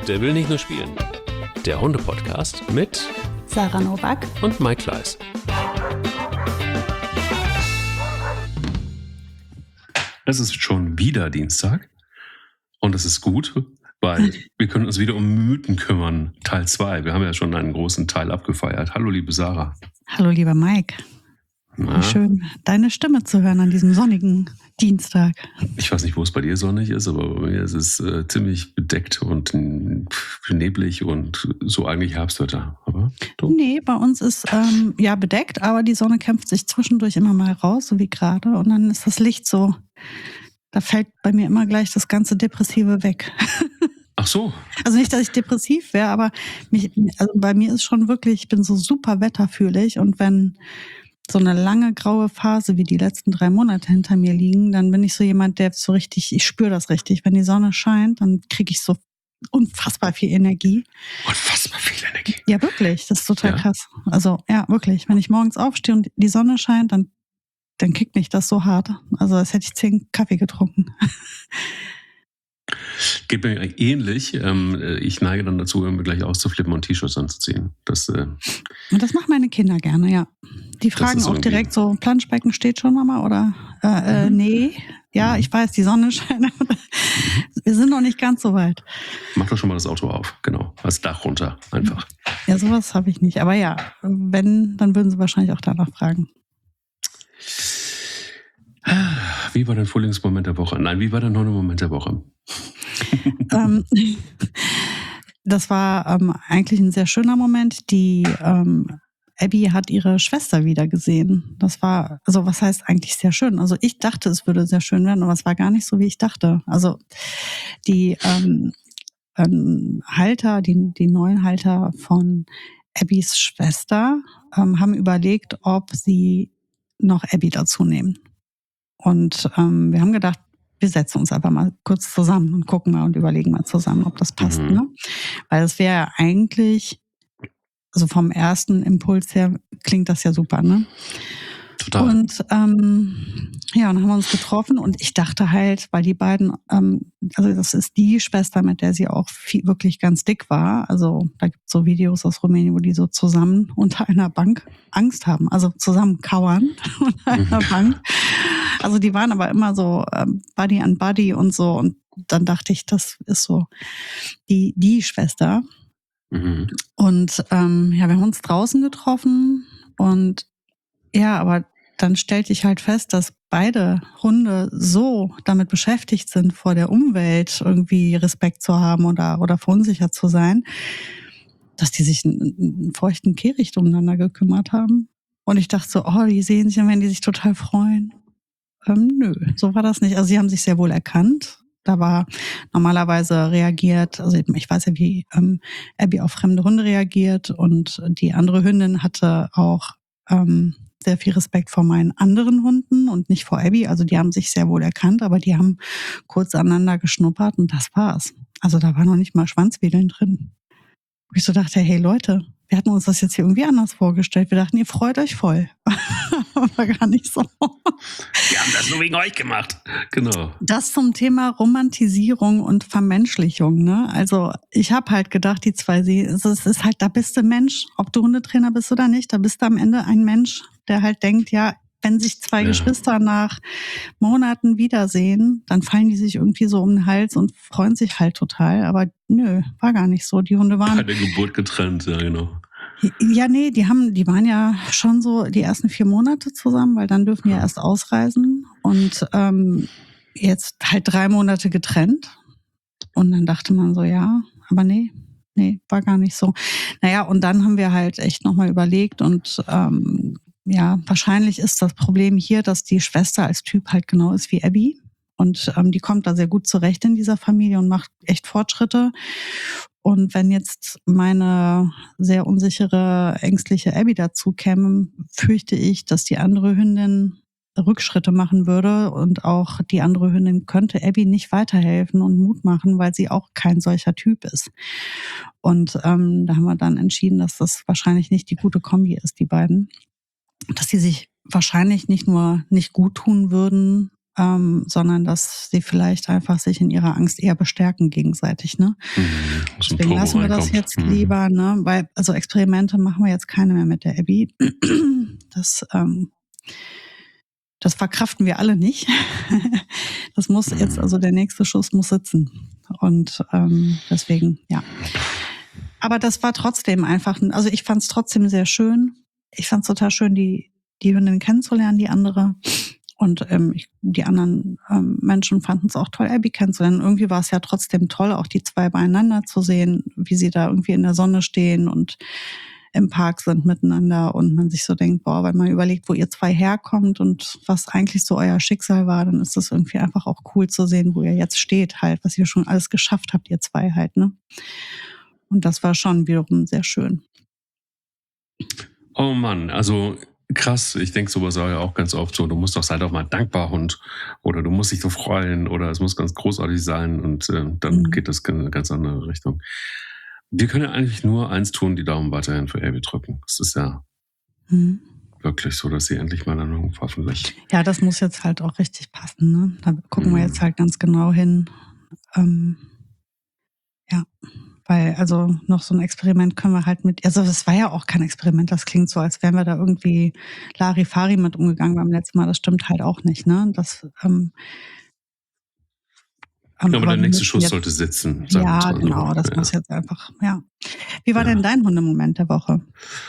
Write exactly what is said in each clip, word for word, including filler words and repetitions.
Der will nicht nur spielen. Der Hunde-Podcast mit Sarah Nowak und Mike Kleiss. Es ist schon wieder Dienstag und es ist gut, weil wir können uns wieder um Mythen kümmern. Teil zwei. Wir haben ja schon einen großen Teil abgefeiert. Hallo, liebe Sarah. Hallo, lieber Mike. Na? Schön, deine Stimme zu hören an diesem sonnigen Dienstag. Ich weiß nicht, wo es bei dir sonnig ist, aber bei mir ist es äh, ziemlich bedeckt und äh, neblig und so eigentlich Herbstwetter. Aber du? Nee, bei uns ist ähm, ja bedeckt, aber die Sonne kämpft sich zwischendurch immer mal raus, so wie gerade. Und dann ist das Licht so, da fällt bei mir immer gleich das ganze Depressive weg. Ach so. Also nicht, dass ich depressiv wäre, aber mich, also bei mir ist schon wirklich, ich bin so super wetterfühlig und wenn so eine lange graue Phase wie die letzten drei Monate hinter mir liegen, dann bin ich so jemand, der so richtig, ich spüre das richtig. Wenn die Sonne scheint, dann kriege ich so unfassbar viel Energie. Unfassbar viel Energie? Ja, wirklich. Das ist total Ja. krass. Also ja, wirklich. Wenn ich morgens aufstehe und die Sonne scheint, dann, dann kickt mich das so hart. Also als hätte ich zehn Kaffee getrunken. Geht mir ähnlich. Ich neige dann dazu, irgendwie gleich auszuflippen und T-Shirts anzuziehen. Das, äh, Und das machen meine Kinder gerne, ja. Die fragen ist auch irgendwie- direkt so, Planschbecken steht schon, Mama? Oder äh, äh, nee. Ja, ich weiß, die Sonne scheint. Wir sind noch nicht ganz so weit. mach doch schon mal das Auto auf. Genau. Als Dach runter. Einfach. Ja, sowas habe ich nicht. Aber ja, wenn, dann würden sie wahrscheinlich auch danach fragen. Wie war dein Frühlingsmoment der Woche? Nein, wie war dein neuer Moment der Woche? ähm, das war ähm, eigentlich ein sehr schöner Moment. Die ähm, Abby hat ihre Schwester wieder gesehen. Das war, also was heißt eigentlich sehr schön? Also ich dachte, es würde sehr schön werden, aber es war gar nicht so, wie ich dachte. Also die ähm, ähm, Halter, die, die neuen Halter von Abbys Schwester ähm, haben überlegt, ob sie noch Abby dazu nehmen. Und ähm, wir haben gedacht, wir setzen uns einfach mal kurz zusammen und gucken mal und überlegen mal zusammen, ob das passt. Mhm. Ne? Weil es wäre ja eigentlich, also vom ersten Impuls her klingt das ja super, ne? Total. Und ähm, ja, dann haben wir uns getroffen und ich dachte halt, weil die beiden, ähm, also das ist die Schwester, mit der sie auch viel, wirklich ganz dick war. Also da gibt es so Videos aus Rumänien, wo die so zusammen unter einer Bank Angst haben, also zusammen kauern unter einer Bank. Also die waren aber immer so ähm, Buddy an Buddy und so. Und dann dachte ich, das ist so die, die Schwester. Mhm. Und ähm, ja, wir haben uns draußen getroffen und ja, aber dann stellte ich halt fest, dass beide Hunde so damit beschäftigt sind, vor der Umwelt irgendwie Respekt zu haben oder, oder verunsichert zu sein, dass die sich einen, einen feuchten Kehricht umeinander gekümmert haben. Und ich dachte so, oh, die sehen sich, dann werden die sich total freuen. Ähm, nö, so war das nicht. Also sie haben sich sehr wohl erkannt. Da war normalerweise reagiert, also ich weiß ja, wie ähm, Abby auf fremde Hunde reagiert und die andere Hündin hatte auch ähm, sehr viel Respekt vor meinen anderen Hunden und nicht vor Abby. Also die haben sich sehr wohl erkannt, aber die haben kurz aneinander geschnuppert und das war's. Also da war noch nicht mal Schwanzwedeln drin. Wo ich so dachte, hey Leute, wir hatten uns das jetzt hier irgendwie anders vorgestellt. Wir dachten, ihr freut euch voll. Aber gar nicht so. Wir haben das nur wegen euch gemacht. Genau. Das zum Thema Romantisierung und Vermenschlichung. Ne? Also ich habe halt gedacht, die zwei, sie, es ist halt, da bist du Mensch, ob du Hundetrainer bist oder nicht, da bist du am Ende ein Mensch, der halt denkt, ja, wenn sich zwei Ja. Geschwister nach Monaten wiedersehen, dann fallen die sich irgendwie so um den Hals und freuen sich halt total. Aber nö, war gar nicht so. Die Hunde Bei waren, der Geburt getrennt, ja genau. ja nee, die haben, die waren ja schon so die ersten vier Monate zusammen, weil dann dürfen die ja erst ausreisen und ähm, jetzt halt drei Monate getrennt. Und dann dachte man so, ja, aber nee, nee, war gar nicht so. Naja, und dann haben wir halt echt nochmal überlegt und ähm, ja, wahrscheinlich ist das Problem hier, dass die Schwester als Typ halt genau ist wie Abby. Und ähm, die kommt da sehr gut zurecht in dieser Familie und macht echt Fortschritte. Und wenn jetzt meine sehr unsichere, ängstliche Abby dazu käme, fürchte ich, dass die andere Hündin Rückschritte machen würde und auch die andere Hündin könnte Abby nicht weiterhelfen und Mut machen, weil sie auch kein solcher Typ ist. Und ähm, da haben wir dann entschieden, dass das wahrscheinlich nicht die gute Kombi ist, die beiden. Dass die sich wahrscheinlich nicht nur nicht gut tun würden, ähm, sondern dass sie vielleicht einfach sich in ihrer Angst eher bestärken gegenseitig. Ne? Mhm. So ein Deswegen Turbo lassen wir das reinkommt. jetzt Mhm. lieber, ne? Weil also Experimente machen wir jetzt keine mehr mit der Abby. Das, ähm, das verkraften wir alle nicht. Das muss jetzt, also der nächste Schuss muss sitzen. Und ähm, deswegen, ja. Aber das war trotzdem einfach, also ich fand es trotzdem sehr schön. Ich fand es total schön, die, die Hündin kennenzulernen, die andere. Und ähm, ich, die anderen ähm, Menschen fanden es auch toll, Abby kennenzulernen. Irgendwie war es ja trotzdem toll, auch die zwei beieinander zu sehen, wie sie da irgendwie in der Sonne stehen und im Park sind miteinander und man sich so denkt, boah, wenn man überlegt, wo ihr zwei herkommt und was eigentlich so euer Schicksal war, dann ist das irgendwie einfach auch cool zu sehen, wo ihr jetzt steht halt, was ihr schon alles geschafft habt, ihr zwei halt, ne? Und das war schon wiederum sehr schön. Oh Mann, also krass, ich denke sowas ja auch ganz oft so, du musst doch sei doch mal dankbar Hund oder du musst dich so freuen oder es muss ganz großartig sein und äh, dann mhm. geht das in eine ganz andere Richtung. Wir können ja eigentlich nur eins tun, die Daumen weiterhin für Abby drücken. Es ist ja mhm. wirklich so, dass sie endlich mal dann hoffentlich... Ja, das muss jetzt halt auch richtig passen, ne? Da gucken mhm. wir jetzt halt ganz genau hin. Ähm, ja, weil also noch so ein Experiment können wir halt mit, also das war ja auch kein Experiment, das klingt so, als wären wir da irgendwie Larifari mit umgegangen beim letzten Mal, das stimmt halt auch nicht, ne? Das, ähm, ähm, aber, aber der nächste Schuss jetzt, sollte sitzen. Ja, genau, so. das ja. muss jetzt einfach, ja. Wie war ja. denn dein Hundemoment der Woche?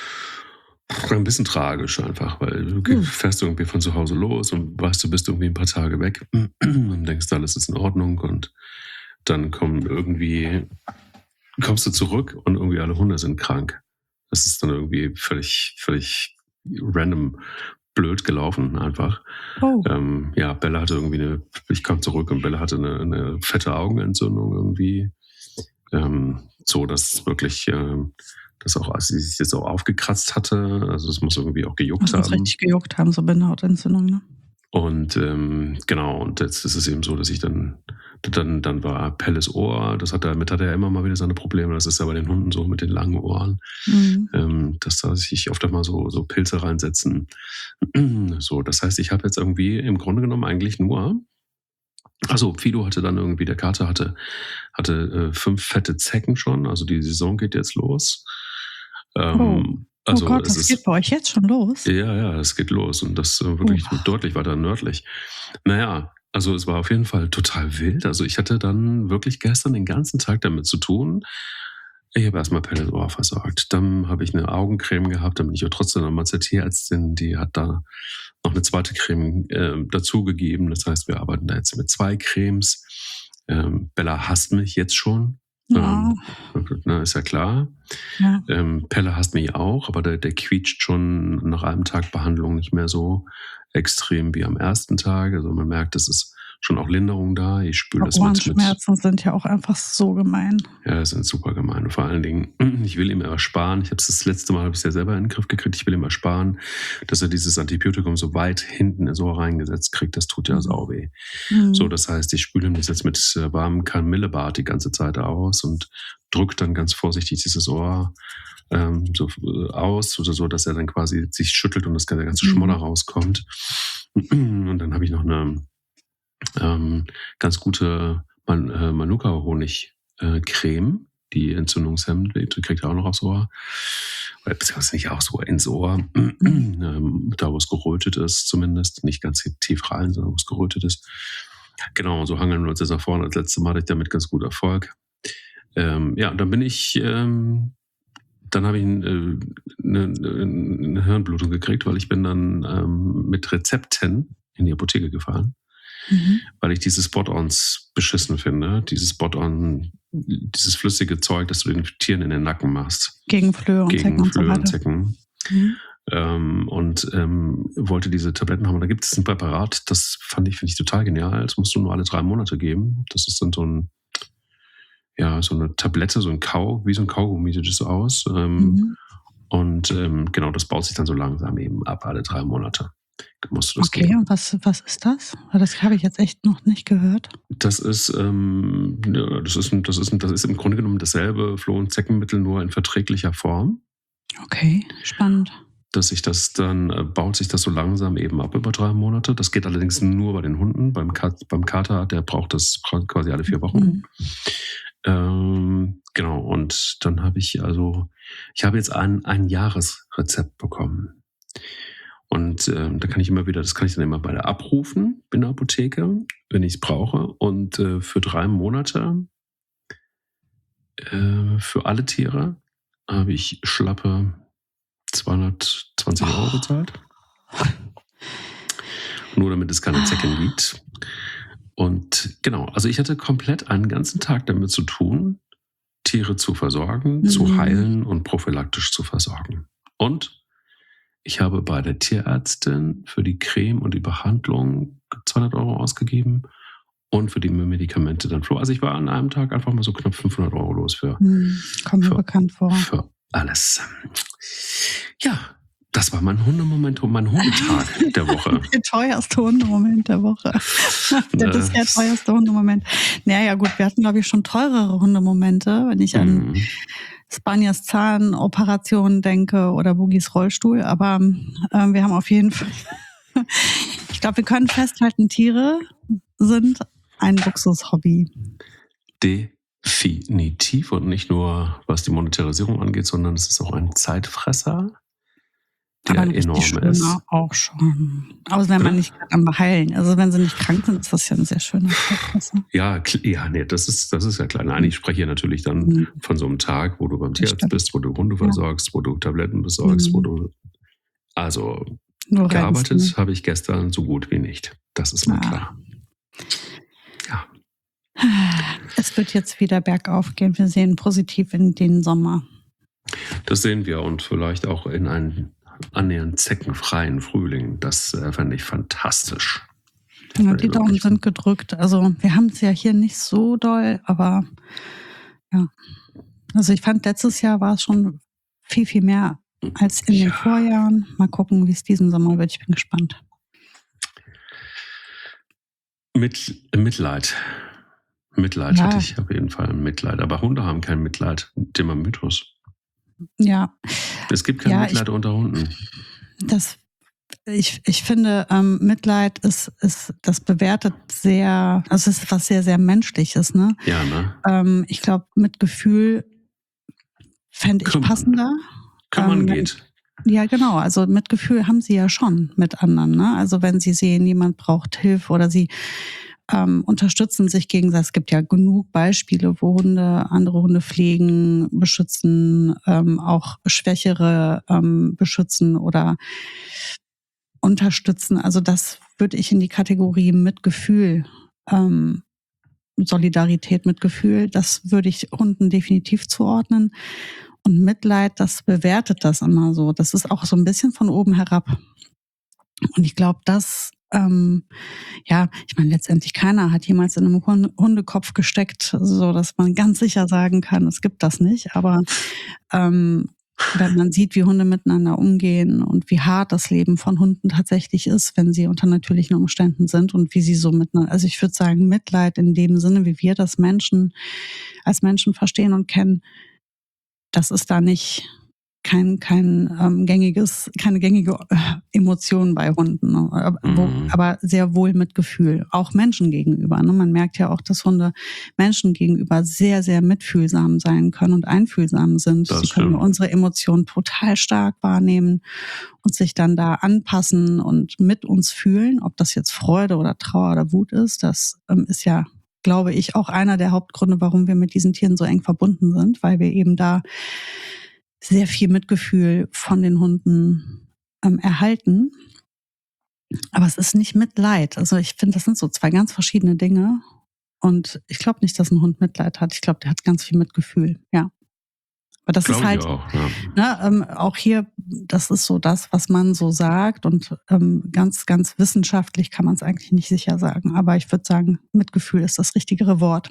Ein bisschen tragisch einfach, weil du hm. fährst irgendwie von zu Hause los und weißt, du bist irgendwie ein paar Tage weg und denkst, alles ist in Ordnung und dann kommen irgendwie, kommst du zurück und irgendwie alle Hunde sind krank. Das ist dann irgendwie völlig, völlig random blöd gelaufen einfach. Oh. Ähm, ja, Bella hatte irgendwie eine, ich kam zurück und Bella hatte eine, eine fette Augenentzündung irgendwie. Ähm, so, dass wirklich, äh, das auch, als sie sich jetzt auch aufgekratzt hatte, also es muss irgendwie auch gejuckt das haben. Das muss richtig gejuckt haben, so Bindehautentzündung, ne? Und ähm, genau, und jetzt ist es eben so, dass ich dann, dann, dann war Pelles Ohr, das hat er, damit hat er immer mal wieder seine Probleme, das ist ja bei den Hunden so mit den langen Ohren, mhm. ähm, dass da sich oft einmal so, so Pilze reinsetzen. So, das heißt, ich habe jetzt irgendwie im Grunde genommen eigentlich nur, also Fido hatte dann irgendwie, der Kater hatte, hatte äh, fünf fette Zecken schon, also die Saison geht jetzt los. Ähm, oh. Also oh Gott, es das ist, geht bei euch jetzt schon los? Ja, ja, es geht los und das äh, wirklich oh. deutlich weiter nördlich. Naja, also es war auf jeden Fall total wild. Also ich hatte dann wirklich gestern den ganzen Tag damit zu tun. Ich habe erstmal Pelles Ohr versorgt. Dann habe ich eine Augencreme gehabt, dann bin ich auch trotzdem nochmal zur Tierärztin, die hat da noch eine zweite Creme äh, dazugegeben. Das heißt, wir arbeiten da jetzt mit zwei Cremes. Ähm, Bella hasst mich jetzt schon. Ja. Ähm, na, ist ja klar. Ja. Ähm, Pelle hasst mich auch, aber der, der quietscht schon nach einem Tag Behandlung nicht mehr so extrem wie am ersten Tag. Also man merkt, es ist schon auch Linderung da. Ich spüre das mit, mit. Ohrenschmerzen sind ja auch einfach so gemein. Ja, sind super gemein. Und vor allen Dingen, ich will ihm ersparen, ich habe es das letzte Mal, habe ich es ja selber in den Griff gekriegt, ich will ihm ersparen, dass er dieses Antibiotikum so weit hinten ins Ohr reingesetzt kriegt. Das tut ja sau weh. Mhm. So, das heißt, ich spüle ihm das jetzt mit warmem Kamillebad die ganze Zeit aus und drücke dann ganz vorsichtig dieses Ohr ähm, so aus, oder so, dass er dann quasi sich schüttelt und das, der ganze Schmodder mhm. rauskommt. Und dann habe ich noch eine ähm, ganz gute Man- äh, Manuka-Honig-Creme, äh, die entzündungshemmend, die kriegt er auch noch aufs Ohr. Oder beziehungsweise nicht aufs Ohr, ins Ohr. ähm, da, wo es gerötet ist zumindest. Nicht ganz tief rein, sondern wo es gerötet ist. Genau, so hangeln wir uns jetzt nach vorne. Das letzte Mal hatte ich damit ganz gut Erfolg. Ähm, ja, und dann bin ich, ähm, dann habe ich eine, eine, eine Hirnblutung gekriegt, weil ich bin dann ähm, mit Rezepten in die Apotheke gefahren. Mhm. Weil ich diese Spot-Ons beschissen finde. Dieses Spot-On, dieses flüssige Zeug, das du den Tieren in den Nacken machst. Gegen Flöhe und Gegen Zecken. Flöhe und, und Zecken. Mhm. Ähm, und ähm, wollte diese Tabletten haben. Und da gibt es ein Präparat, das fand ich, finde ich total genial. Das musst du nur alle drei Monate geben. Das ist dann so ein, ja, so eine Tablette, so ein Kau, wie so ein Kaugummi sieht es aus. Ähm, mhm. Und ähm, genau, das baut sich dann so langsam eben ab, alle drei Monate. Musst du das okay, geben. Und was, was ist das? Das habe ich jetzt echt noch nicht gehört. Das ist, ähm, ja, das ist, das ist, das ist im Grunde genommen dasselbe Floh- und Zeckenmittel, nur in verträglicher Form. Okay, spannend. dass sich das dann, äh, baut sich das so langsam eben ab über drei Monate. Das geht allerdings nur bei den Hunden. Beim, Kat, beim Kater, der braucht das quasi alle vier Wochen. Mhm. Ähm, genau, und dann habe ich also, ich habe jetzt ein, ein Jahresrezept bekommen. Und ähm, da kann ich immer wieder, das kann ich dann immer bei der abrufen in der Apotheke, wenn ich es brauche. Und äh, für drei Monate äh, für alle Tiere habe ich schlappe zweihundertzwanzig Euro bezahlt. Nur damit es keine Zecken gibt. Und genau, also ich hatte komplett einen ganzen Tag damit zu tun, Tiere zu versorgen, Mhm. zu heilen und prophylaktisch zu versorgen. Und ich habe bei der Tierärztin für die Creme und die Behandlung zweihundert Euro ausgegeben und für die Medikamente dann Flo. Also ich war an einem Tag einfach mal so knapp fünfhundert Euro los für, Mhm. Kommt mir für, bekannt vor. für alles. Ja, das war mein Hundemoment und mein Hundetag der Woche. Der teuerste Hundemoment der Woche. Der Das- bisher teuerste Hundemoment. Naja, gut, wir hatten, glaube ich, schon teurere Hundemomente, wenn ich an Mhm. Spaniers Zahnoperation denke oder Bugis Rollstuhl. Aber ähm, wir haben auf jeden Fall, ich glaube, wir können festhalten, Tiere sind ein Luxushobby. Definitiv und nicht nur, was die Monetarisierung angeht, sondern es ist auch ein Zeitfresser, der Aber ein richtig enorm schöner ist. auch schon. Außer wenn man Bitte? nicht gerade am Beheilen. Also wenn sie nicht krank sind, ist das ja ein sehr schöner Zeitfresser. Ja, kl- ja, nee, das ist, das ist ja klar. Nein, ich spreche hier natürlich dann Mhm. von so einem Tag, wo du beim Das Tierarzt stimmt. bist, wo du Hunde Ja. versorgst, wo du Tabletten besorgst, wo Mhm. du. Also, Nur rennst, gearbeitet ne? habe ich gestern so gut wie nicht. Das ist mir Ah. klar. Ja. Es wird jetzt wieder bergauf gehen. Wir sehen positiv in den Sommer. Das sehen wir und vielleicht auch in einen annähernd zeckenfreien Frühling. Das äh, fände ich fantastisch. Ja, Weil die Daumen wirklich- sind gedrückt. Also wir haben es ja hier nicht so doll, aber ja. Also ich fand, letztes Jahr war es schon viel, viel mehr als in den Ja. Vorjahren. Mal gucken, wie es diesen Sommer wird. Ich bin gespannt. Mit, Mitleid. Mitleid Ja. hatte ich auf jeden Fall Mitleid. Aber Hunde haben kein Mitleid. Thema Mythos. Ja, Es gibt kein Ja, ich- Mitleid unter Hunden. das, ich, ich finde, ähm, Mitleid ist, ist, das bewertet sehr, also es ist was sehr, sehr Menschliches, ne? Ja, ne? Ähm, ich glaube, Mitgefühl fände ich Kümmern. passender. Kümmern Ähm, geht. Ja, genau. Also Mitgefühl haben sie ja schon mit anderen, ne? Also wenn sie sehen, jemand braucht Hilfe oder sie ähm, unterstützen sich gegenseitig. Es gibt ja genug Beispiele, wo Hunde andere Hunde pflegen, beschützen, ähm, auch Schwächere ähm, beschützen oder unterstützen. Also das würde ich in die Kategorie Mitgefühl, ähm, Solidarität, Mitgefühl, das würde ich Hunden definitiv zuordnen. Und Mitleid, das bewertet das immer so. Das ist auch so ein bisschen von oben herab. Und ich glaube, das, ähm, ja, ich meine, letztendlich keiner hat jemals in einem Hund- Hundekopf gesteckt, so dass man ganz sicher sagen kann, es gibt das nicht. Aber ähm, wenn man sieht, wie Hunde miteinander umgehen und wie hart das Leben von Hunden tatsächlich ist, wenn sie unter natürlichen Umständen sind und wie sie so miteinander, also ich würde sagen, Mitleid in dem Sinne, wie wir das Menschen als Menschen verstehen und kennen, das ist da nicht kein kein ähm, gängiges, keine gängige äh, Emotion bei Hunden, ne? aber, wo, Mhm. aber sehr wohl Mitgefühl, auch Menschen gegenüber. Ne? Man merkt ja auch, dass Hunde Menschen gegenüber sehr, sehr mitfühlsam sein können und einfühlsam sind. Das Sie können stimmt. unsere Emotionen total stark wahrnehmen und sich dann da anpassen und mit uns fühlen, ob das jetzt Freude oder Trauer oder Wut ist. Das ähm, ist ja, glaube ich, auch einer der Hauptgründe, warum wir mit diesen Tieren so eng verbunden sind, weil wir eben da sehr viel Mitgefühl von den Hunden ähm, erhalten. Aber es ist nicht Mitleid. Also ich finde, das sind so zwei ganz verschiedene Dinge. Und ich glaube nicht, dass ein Hund Mitleid hat. Ich glaube, der hat ganz viel Mitgefühl, ja. Aber das Glaube ist halt, ich auch. Ja. ne, ähm, auch hier, das ist so das, was man so sagt. Und ähm, ganz, ganz wissenschaftlich kann man es eigentlich nicht sicher sagen. Aber ich würde sagen, Mitgefühl ist das richtigere Wort.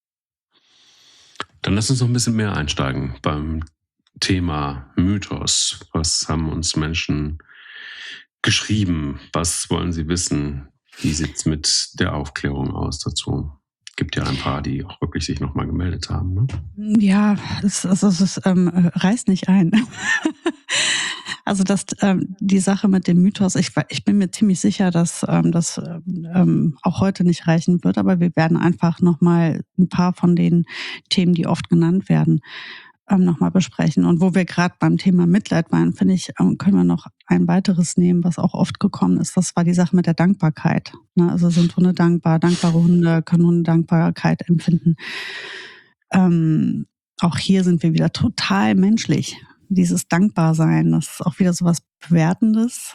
Dann lass uns noch ein bisschen mehr einsteigen beim Thema Mythos. Was haben uns Menschen geschrieben? Was wollen sie wissen? Wie sieht es mit der Aufklärung aus dazu? Gibt ja ein paar, die auch wirklich sich nochmal gemeldet haben. Ne? Ja, es, es, es, es ähm, reißt nicht ein. Also das, ähm, die Sache mit dem Mythos, ich, ich bin mir ziemlich sicher, dass ähm, das ähm, auch heute nicht reichen wird, aber wir werden einfach nochmal ein paar von den Themen, die oft genannt werden, ähm, nochmal besprechen. Und wo wir gerade beim Thema Mitleid waren, finde ich, ähm, können wir noch ein weiteres nehmen, was auch oft gekommen ist. Das war die Sache mit der Dankbarkeit. Ne? Also sind Hunde dankbar, dankbare Hunde können Hunde Dankbarkeit empfinden. Ähm, auch hier sind wir wieder total menschlich. Dieses Dankbarsein, das ist auch wieder so was Bewertendes.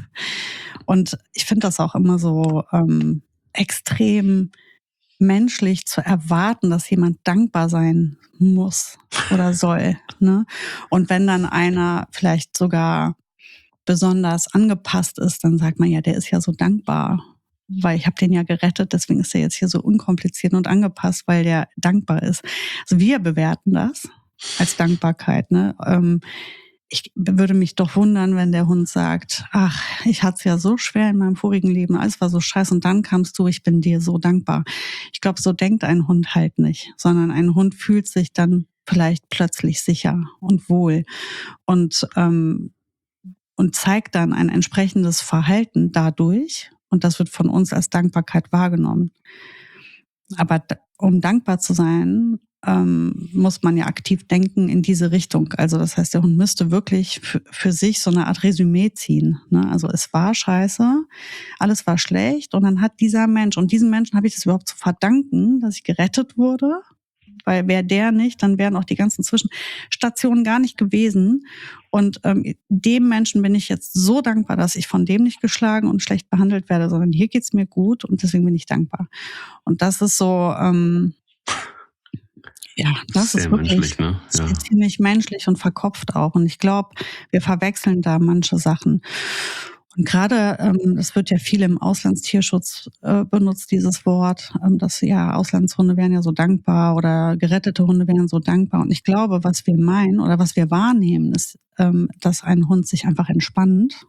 Und ich finde das auch immer so ähm, extrem menschlich zu erwarten, dass jemand dankbar sein muss oder soll. Ne? Und wenn dann einer vielleicht sogar besonders angepasst ist, dann sagt man ja, der ist ja so dankbar, weil ich habe den ja gerettet, deswegen ist er jetzt hier so unkompliziert und angepasst, weil der dankbar ist. Also wir bewerten das als Dankbarkeit. Ne? Ähm, ich würde mich doch wundern, wenn der Hund sagt, ach, ich hatte es ja so schwer in meinem vorigen Leben, alles war so scheiße und dann kamst du, ich bin dir so dankbar. Ich glaube, so denkt ein Hund halt nicht, sondern ein Hund fühlt sich dann vielleicht plötzlich sicher und wohl und, ähm, und zeigt dann ein entsprechendes Verhalten dadurch und das wird von uns als Dankbarkeit wahrgenommen. Aber um dankbar zu sein, ähm, muss man ja aktiv denken in diese Richtung. Also das heißt, der Hund müsste wirklich für, für sich so eine Art Resümee ziehen. Ne? Also es war scheiße, alles war schlecht und dann hat dieser Mensch, und diesem Menschen habe ich das überhaupt zu verdanken, dass ich gerettet wurde, weil wäre der nicht, dann wären auch die ganzen Zwischenstationen gar nicht gewesen. Und ähm, dem Menschen bin ich jetzt so dankbar, dass ich von dem nicht geschlagen und schlecht behandelt werde, sondern hier geht's mir gut und deswegen bin ich dankbar. Und das ist so, ähm, ja, das Sehr ist wirklich menschlich, ne? Ja. ziemlich menschlich und verkopft auch. Und ich glaube, wir verwechseln da manche Sachen. Und gerade, ähm, das wird ja viel im Auslandstierschutz äh, benutzt, dieses Wort, ähm, dass ja, Auslandshunde wären ja so dankbar oder gerettete Hunde wären so dankbar. Und ich glaube, was wir meinen oder was wir wahrnehmen, ist, ähm, dass ein Hund sich einfach entspannt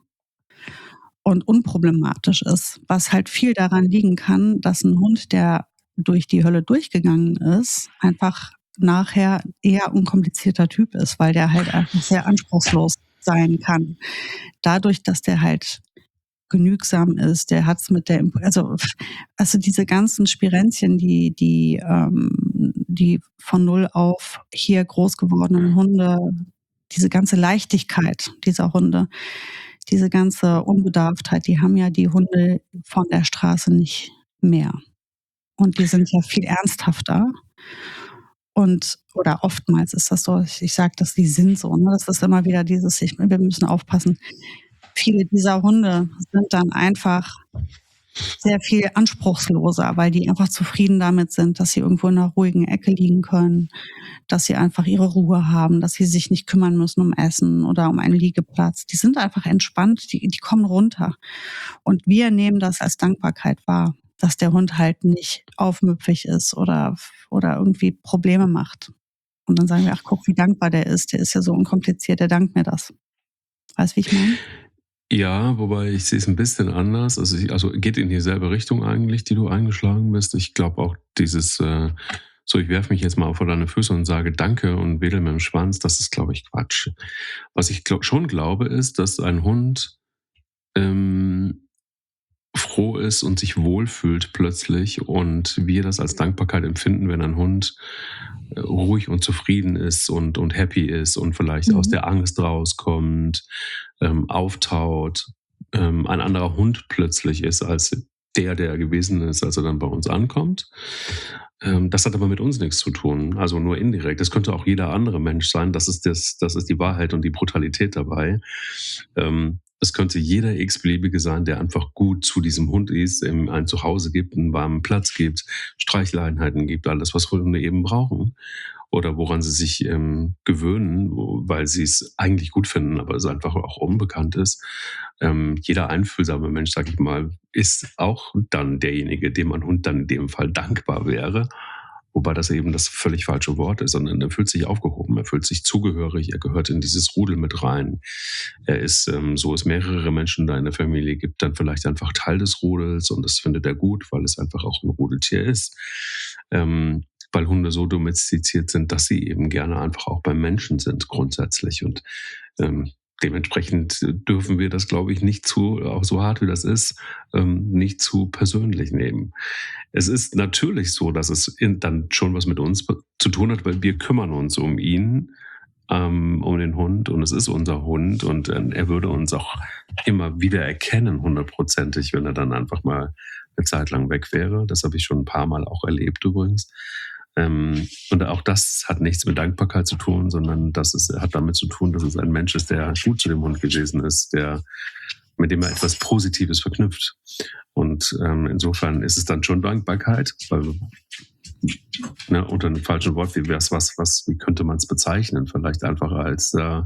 und unproblematisch ist, was halt viel daran liegen kann, dass ein Hund, der durch die Hölle durchgegangen ist, einfach nachher eher unkomplizierter Typ ist, weil der halt einfach sehr anspruchslos sein kann. Dadurch, dass der halt genügsam ist, der hat's mit der, also, also diese ganzen Spirenzchen, die, die, ähm, die von null auf hier groß gewordenen Hunde, diese ganze Leichtigkeit dieser Hunde, diese ganze Unbedarftheit, die haben ja die Hunde von der Straße nicht mehr. Und die sind ja viel ernsthafter. Und, oder oftmals ist das so, ich, ich sage das, die sind so, ne? Das ist immer wieder dieses, ich, wir müssen aufpassen. Viele dieser Hunde sind dann einfach sehr viel anspruchsloser, weil die einfach zufrieden damit sind, dass sie irgendwo in einer ruhigen Ecke liegen können, dass sie einfach ihre Ruhe haben, dass sie sich nicht kümmern müssen um Essen oder um einen Liegeplatz. Die sind einfach entspannt, die, die kommen runter. Und wir nehmen das als Dankbarkeit wahr, dass der Hund halt nicht aufmüpfig ist oder, oder irgendwie Probleme macht. Und dann sagen wir, ach guck, wie dankbar der ist, der ist ja so unkompliziert, der dankt mir das. Weißt du, wie ich meine? Ja, wobei ich sehe es ein bisschen anders. Also, ich, also geht in dieselbe Richtung eigentlich, die du eingeschlagen bist. Ich glaube auch dieses, äh, so ich werfe mich jetzt mal vor deine Füße und sage Danke und wedel mit dem Schwanz, das ist, glaube ich, Quatsch. Was ich glaub, schon glaube, ist, dass ein Hund ähm, froh ist und sich wohlfühlt plötzlich und wir das als Dankbarkeit empfinden, wenn ein Hund äh, ruhig und zufrieden ist und, und happy ist und vielleicht Mhm. aus der Angst rauskommt, ähm, auftaut, ähm, ein anderer Hund plötzlich ist als der, der er gewesen ist, als er dann bei uns ankommt. Ähm, das hat aber mit uns nichts zu tun, also nur indirekt. Das könnte auch jeder andere Mensch sein. Das ist, das, das ist die Wahrheit und die Brutalität dabei. Ähm, Es könnte jeder x-beliebige sein, der einfach gut zu diesem Hund ist, ihm ein Zuhause gibt, einen warmen Platz gibt, Streicheleinheiten gibt, alles, was Hunde eben brauchen. Oder woran sie sich ähm, gewöhnen, wo, weil sie es eigentlich gut finden, aber es einfach auch unbekannt ist. Ähm, jeder einfühlsame Mensch, sag ich mal, ist auch dann derjenige, dem ein Hund dann in dem Fall dankbar wäre. Wobei das eben das völlig falsche Wort ist, sondern er fühlt sich aufgehoben, er fühlt sich zugehörig, er gehört in dieses Rudel mit rein. Er ist, ähm, so es mehrere Menschen da in der Familie gibt, dann vielleicht einfach Teil des Rudels und das findet er gut, weil es einfach auch ein Rudeltier ist. Ähm, weil Hunde so domestiziert sind, dass sie eben gerne einfach auch beim Menschen sind grundsätzlich und ähm, dementsprechend dürfen wir das, glaube ich, nicht zu, auch so hart wie das ist, ähm, nicht zu persönlich nehmen. Es ist natürlich so, dass es in, dann schon was mit uns zu tun hat, weil wir kümmern uns um ihn, ähm, um den Hund, und es ist unser Hund, und äh, er würde uns auch immer wieder erkennen, hundertprozentig, wenn er dann einfach mal eine Zeit lang weg wäre. Das habe ich schon ein paar Mal auch erlebt übrigens. Ähm, und auch das hat nichts mit Dankbarkeit zu tun, sondern das ist, hat damit zu tun, dass es ein Mensch ist, der gut zu dem Hund gewesen ist, der, mit dem er etwas Positives verknüpft. Und ähm, insofern ist es dann schon Dankbarkeit, weil, ne, unter einem falschen Wort, wie wär's, was, was, wie könnte man es bezeichnen? Vielleicht einfach als äh,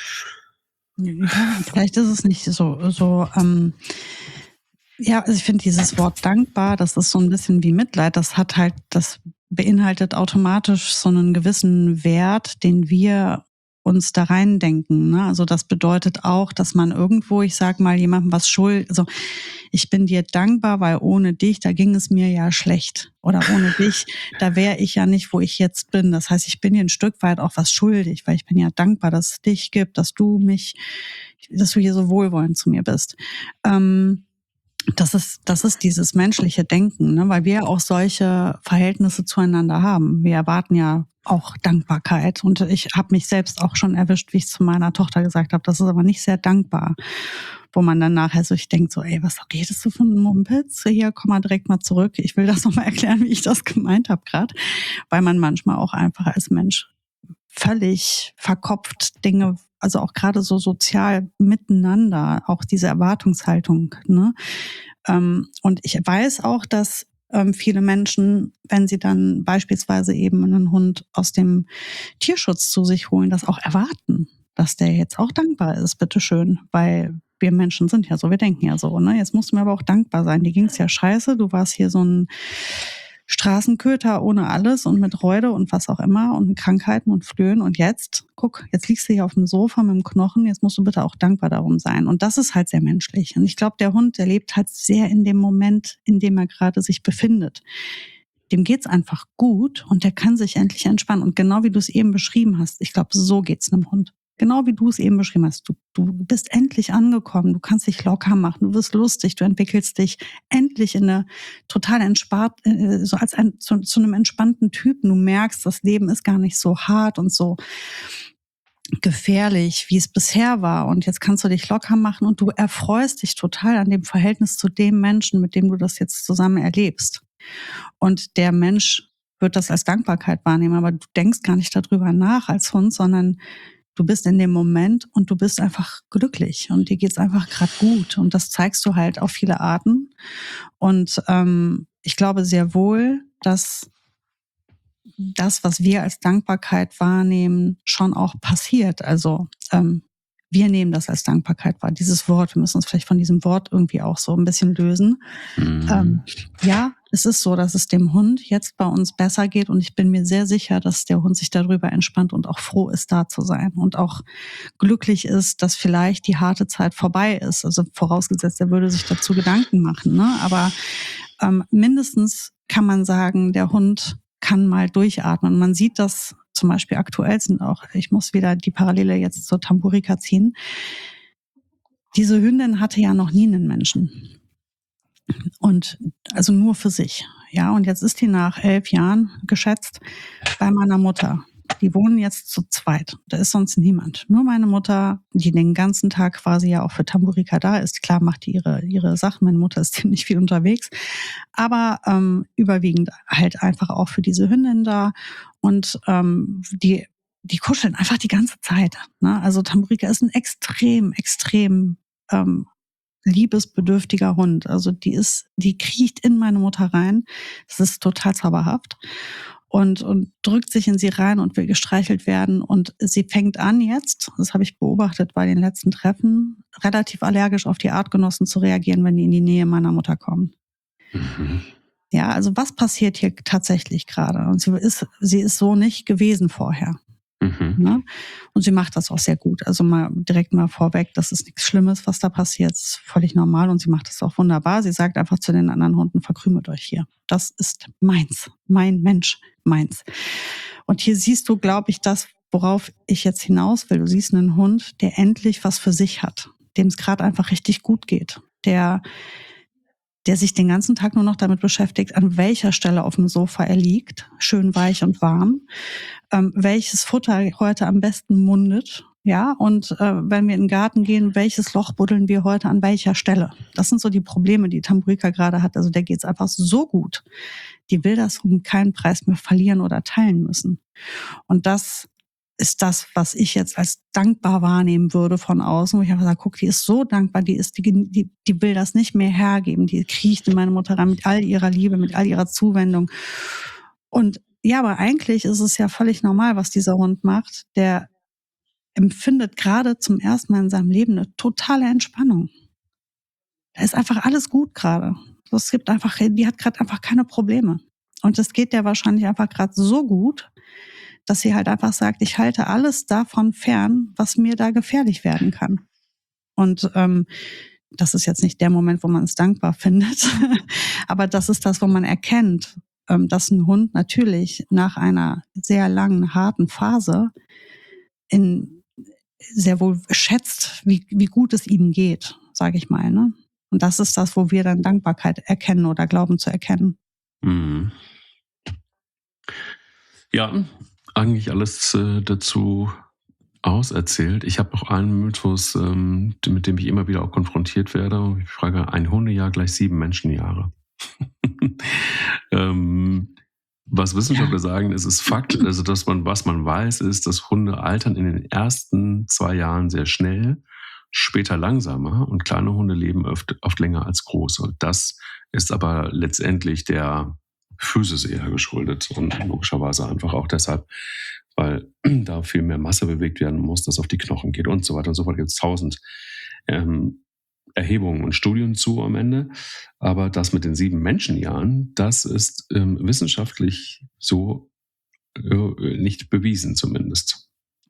Ja, vielleicht ist es nicht so, so ähm, ja, also ich finde dieses Wort dankbar, das ist so ein bisschen wie Mitleid, das hat halt, das beinhaltet automatisch so einen gewissen Wert, den wir uns da reindenken. Ne? Also das bedeutet auch, dass man irgendwo, ich sag mal, jemandem was schuld, also ich bin dir dankbar, weil ohne dich, da ging es mir ja schlecht. Oder ohne dich, da wäre ich ja nicht, wo ich jetzt bin. Das heißt, ich bin dir ein Stück weit auch was schuldig, weil ich bin ja dankbar, dass es dich gibt, dass du mich, dass du hier so wohlwollend zu mir bist. Ähm, Das ist, das ist dieses menschliche Denken, ne? Weil wir auch solche Verhältnisse zueinander haben. Wir erwarten ja auch Dankbarkeit. Und ich habe mich selbst auch schon erwischt, wie ich zu meiner Tochter gesagt habe, das ist aber nicht sehr dankbar. Wo man dann nachher so, ich denke so, ey, was redest du von Mumpitz? Hier, komm mal direkt mal zurück. Ich will das nochmal erklären, wie ich das gemeint habe gerade. Weil man manchmal auch einfach als Mensch völlig verkopft Dinge, also auch gerade so sozial miteinander, auch diese Erwartungshaltung, ne? Ähm, und ich weiß auch, dass ähm, viele Menschen, wenn sie dann beispielsweise eben einen Hund aus dem Tierschutz zu sich holen, das auch erwarten, dass der jetzt auch dankbar ist, bitteschön, weil wir Menschen sind ja so, wir denken ja so, ne? Jetzt musst du mir aber auch dankbar sein. Dir ging's ja scheiße, du warst hier so ein Straßenköter ohne alles und mit Reude und was auch immer und Krankheiten und Flöhen. Und jetzt, guck, jetzt liegst du hier auf dem Sofa mit dem Knochen, jetzt musst du bitte auch dankbar darum sein. Und das ist halt sehr menschlich. Und ich glaube, der Hund, der lebt halt sehr in dem Moment, in dem er gerade sich befindet. Dem geht's einfach gut und der kann sich endlich entspannen. Und genau wie du es eben beschrieben hast, ich glaube, so geht's einem Hund. Genau wie du es eben beschrieben hast. Du, du bist endlich angekommen, du kannst dich locker machen, du wirst lustig, du entwickelst dich endlich in eine total entspannt, so als ein, zu, zu einem entspannten Typen. Du merkst, das Leben ist gar nicht so hart und so gefährlich, wie es bisher war. Und jetzt kannst du dich locker machen und du erfreust dich total an dem Verhältnis zu dem Menschen, mit dem du das jetzt zusammen erlebst. Und der Mensch wird das als Dankbarkeit wahrnehmen, aber du denkst gar nicht darüber nach als Hund, sondern du bist in dem Moment und du bist einfach glücklich und dir geht's einfach gerade gut. Und das zeigst du halt auf viele Arten. Und ähm, ich glaube sehr wohl, dass das, was wir als Dankbarkeit wahrnehmen, schon auch passiert. Also ähm, wir nehmen das als Dankbarkeit wahr. Dieses Wort, wir müssen uns vielleicht von diesem Wort irgendwie auch so ein bisschen lösen. Mhm. Ähm, ja, es ist so, dass es dem Hund jetzt bei uns besser geht und ich bin mir sehr sicher, dass der Hund sich darüber entspannt und auch froh ist, da zu sein und auch glücklich ist, dass vielleicht die harte Zeit vorbei ist. Also vorausgesetzt, er würde sich dazu Gedanken machen, ne? Aber ähm, mindestens kann man sagen, der Hund kann mal durchatmen. Man sieht das zum Beispiel aktuell sind auch, ich muss wieder die Parallele jetzt zur Tamburica ziehen. Diese Hündin hatte ja noch nie einen Menschen. Und also nur für sich. Ja, und jetzt ist die nach elf Jahren geschätzt bei meiner Mutter. Die wohnen jetzt zu zweit. Da ist sonst niemand. Nur meine Mutter, die den ganzen Tag quasi ja auch für Tamburica da ist. Klar macht die ihre, ihre Sachen. Meine Mutter ist ziemlich viel unterwegs. Aber ähm, überwiegend halt einfach auch für diese Hündin da. Und ähm, die, die kuscheln einfach die ganze Zeit. Ne? Also Tamburica ist ein extrem, extrem ähm, liebesbedürftiger Hund. Also die ist, die kriecht in meine Mutter rein. Das ist total zauberhaft. Und, und drückt sich in sie rein und will gestreichelt werden. Und sie fängt an jetzt, das habe ich beobachtet bei den letzten Treffen, relativ allergisch auf die Artgenossen zu reagieren, wenn die in die Nähe meiner Mutter kommen. Mhm. Ja, also was passiert hier tatsächlich gerade? Und sie ist, sie ist so nicht gewesen vorher. Mhm. Ne? Und sie macht das auch sehr gut. Also mal direkt mal vorweg, das ist nichts Schlimmes, was da passiert. Das ist völlig normal und sie macht das auch wunderbar. Sie sagt einfach zu den anderen Hunden, verkrümelt euch hier. Das ist meins, mein Mensch, meins. Und hier siehst du, glaube ich, das, worauf ich jetzt hinaus will. Du siehst einen Hund, der endlich was für sich hat, dem es gerade einfach richtig gut geht, der, der sich den ganzen Tag nur noch damit beschäftigt, an welcher Stelle auf dem Sofa er liegt, schön weich und warm, ähm, welches Futter heute am besten mundet, ja, und äh, wenn wir in den Garten gehen, welches Loch buddeln wir heute an welcher Stelle? Das sind so die Probleme, die Tambuika gerade hat. Also der geht es einfach so gut. Die will das um keinen Preis mehr verlieren oder teilen müssen. Und das ist das, was ich jetzt als dankbar wahrnehmen würde von außen, wo ich einfach sage, guck, die ist so dankbar, die ist, die, die, die will das nicht mehr hergeben, die kriecht in meine Mutter rein mit all ihrer Liebe, mit all ihrer Zuwendung. Und ja, aber eigentlich ist es ja völlig normal, was dieser Hund macht. Der empfindet gerade zum ersten Mal in seinem Leben eine totale Entspannung. Da ist einfach alles gut gerade. Es gibt einfach, die hat gerade einfach keine Probleme. Und es geht der wahrscheinlich einfach gerade so gut, dass sie halt einfach sagt, ich halte alles davon fern, was mir da gefährlich werden kann. Und ähm, das ist jetzt nicht der Moment, wo man es dankbar findet, aber das ist das, wo man erkennt, ähm, dass ein Hund natürlich nach einer sehr langen, harten Phase in sehr wohl schätzt, wie, wie gut es ihm geht, sage ich mal. Ne? Und das ist das, wo wir dann Dankbarkeit erkennen oder glauben zu erkennen. Mhm. Ja, eigentlich alles äh, dazu auserzählt. Ich habe noch einen Mythos, ähm, mit dem ich immer wieder auch konfrontiert werde. Ich frage, ein Hundejahr gleich sieben Menschenjahre. ähm, Was Wissenschaftler ja. sagen, es ist Fakt, also dass man, was man weiß, ist, dass Hunde altern in den ersten zwei Jahren sehr schnell, später langsamer und kleine Hunde leben oft, oft länger als große. Und das ist aber letztendlich der Physis eher geschuldet und logischerweise einfach auch deshalb, weil da viel mehr Masse bewegt werden muss, das auf die Knochen geht und so weiter und so fort. Gibt es tausend ähm, Erhebungen und Studien zu am Ende. Aber das mit den sieben Menschenjahren, das ist ähm, wissenschaftlich so äh, nicht bewiesen zumindest.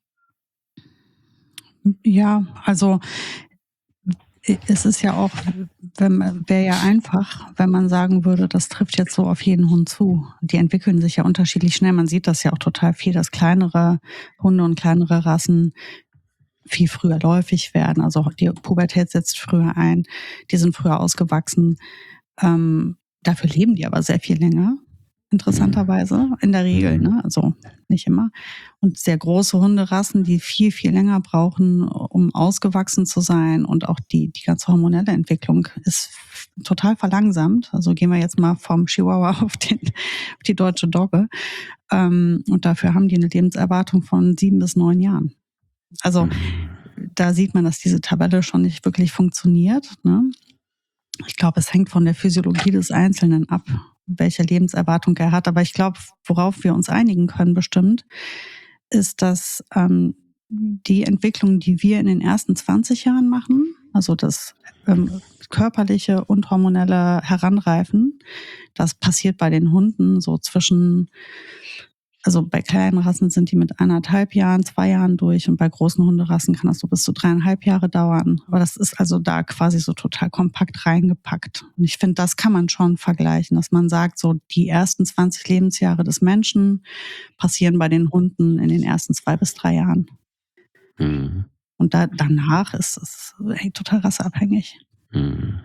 Ja, also es ist ja auch, wäre ja einfach, wenn man sagen würde, das trifft jetzt so auf jeden Hund zu. Die entwickeln sich ja unterschiedlich schnell. Man sieht das ja auch total viel, dass kleinere Hunde und kleinere Rassen viel früher läufig werden. Also die Pubertät setzt früher ein. Die sind früher ausgewachsen. Ähm, dafür leben die aber sehr viel länger. Interessanterweise, in der Regel, ne? Also nicht immer. Und sehr große Hunderassen, die viel, viel länger brauchen, um ausgewachsen zu sein. Und auch die, die ganze hormonelle Entwicklung ist total verlangsamt. Also gehen wir jetzt mal vom Chihuahua auf, den, auf die deutsche Dogge. Ähm, und dafür haben die eine Lebenserwartung von sieben bis neun Jahren. Also da sieht man, dass diese Tabelle schon nicht wirklich funktioniert, ne? Ich glaube, es hängt von der Physiologie des Einzelnen ab, welche Lebenserwartung er hat. Aber ich glaube, worauf wir uns einigen können bestimmt, ist, dass ähm, die Entwicklung, die wir in den ersten zwanzig Jahren machen, also das ähm, körperliche und hormonelle Heranreifen, das passiert bei den Hunden so zwischen, also bei kleinen Rassen sind die mit anderthalb Jahren, zwei Jahren durch und bei großen Hunderassen kann das so bis zu dreieinhalb Jahre dauern. Aber das ist also da quasi so total kompakt reingepackt. Und ich finde, das kann man schon vergleichen, dass man sagt, so die ersten zwanzig Lebensjahre des Menschen passieren bei den Hunden in den ersten zwei bis drei Jahren. Mhm. Und da, danach ist es hey, total rasseabhängig. Mhm.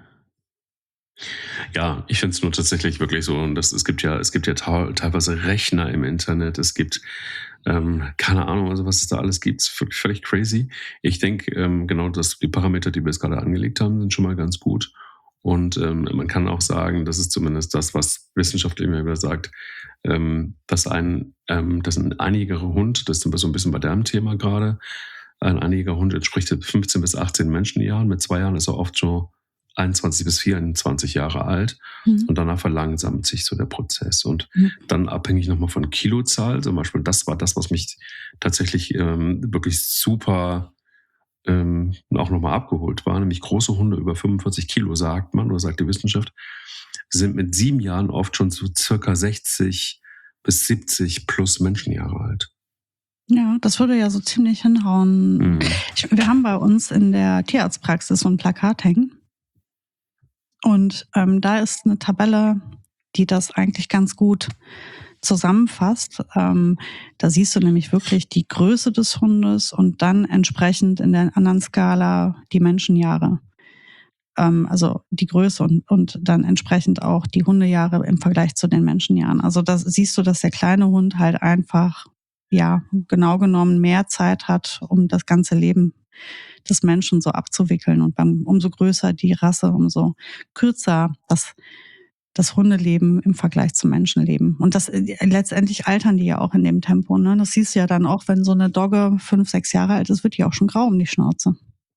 Ja, ich finde es nur tatsächlich wirklich so, und das, es gibt ja, es gibt ja ta- teilweise Rechner im Internet, es gibt, ähm, keine Ahnung, also was es da alles gibt, ist völlig, völlig crazy. Ich denke, ähm, genau, dass die Parameter, die wir jetzt gerade angelegt haben, sind schon mal ganz gut. Und ähm, man kann auch sagen, das ist zumindest das, was wissenschaftlich immer wieder sagt, ähm, dass ein, ähm, dass ein einiger Hund, das sind wir so ein bisschen bei deinem Thema gerade, ein einiger Hund entspricht fünfzehn bis achtzehn Menschenjahren. Mit zwei Jahren ist er oft schon einundzwanzig bis vierundzwanzig Jahre alt, mhm. und danach verlangsamt sich so der Prozess. Und mhm. dann abhängig nochmal von Kilozahl, zum Beispiel, das war das, was mich tatsächlich ähm, wirklich super ähm, auch nochmal abgeholt war, nämlich große Hunde über fünfundvierzig Kilo, sagt man, oder sagt die Wissenschaft, sind mit sieben Jahren oft schon so circa sechzig bis siebzig plus Menschenjahre alt. Ja, das würde ja so ziemlich hinhauen. Mhm. Ich, wir haben bei uns in der Tierarztpraxis so ein Plakat hängen. Und ähm, da ist eine Tabelle, die das eigentlich ganz gut zusammenfasst. Ähm, da siehst du nämlich wirklich die Größe des Hundes und dann entsprechend in der anderen Skala die Menschenjahre. Ähm, also die Größe und, und dann entsprechend auch die Hundejahre im Vergleich zu den Menschenjahren. Also da siehst du, dass der kleine Hund halt einfach, ja, genau genommen mehr Zeit hat, um das ganze Leben des Menschen so abzuwickeln. Und beim, umso größer die Rasse, umso kürzer das, das Hundeleben im Vergleich zum Menschenleben. Und das letztendlich altern die ja auch in dem Tempo. Ne? Das siehst du ja dann auch, wenn so eine Dogge fünf, sechs Jahre alt ist, wird die auch schon grau um die Schnauze.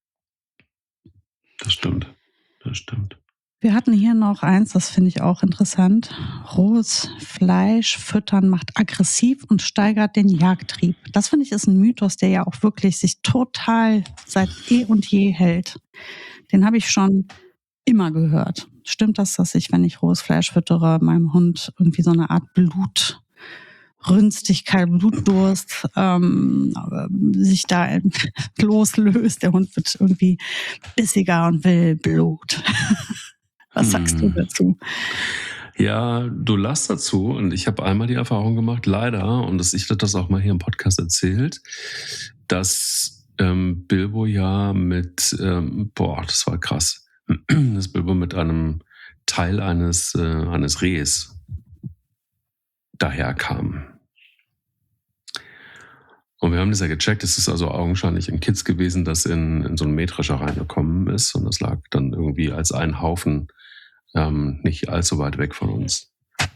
Das stimmt. Das stimmt. Wir hatten hier noch eins, das finde ich auch interessant. Rohes Fleisch füttern macht aggressiv und steigert den Jagdtrieb. Das finde ich ist ein Mythos, der ja auch wirklich sich total seit eh und je hält. Den habe ich schon immer gehört. Stimmt das, dass ich, wenn ich rohes Fleisch füttere, meinem Hund irgendwie so eine Art Blutrünstigkeit, Blutdurst ähm, sich da loslöst? Der Hund wird irgendwie bissiger und will Blut. Was sagst du dazu? Ja, du lachst dazu und ich habe einmal die Erfahrung gemacht, leider, und das, ich hatte das auch mal hier im Podcast erzählt, dass ähm, Bilbo ja mit, ähm, boah, das war krass, dass Bilbo mit einem Teil eines, äh, eines Rehs daherkam. Und wir haben das ja gecheckt, es ist also augenscheinlich ein Kitz gewesen, das in, in so einen Mähdrescher reingekommen ist und das lag dann irgendwie als ein Haufen ähm, nicht allzu weit weg von uns.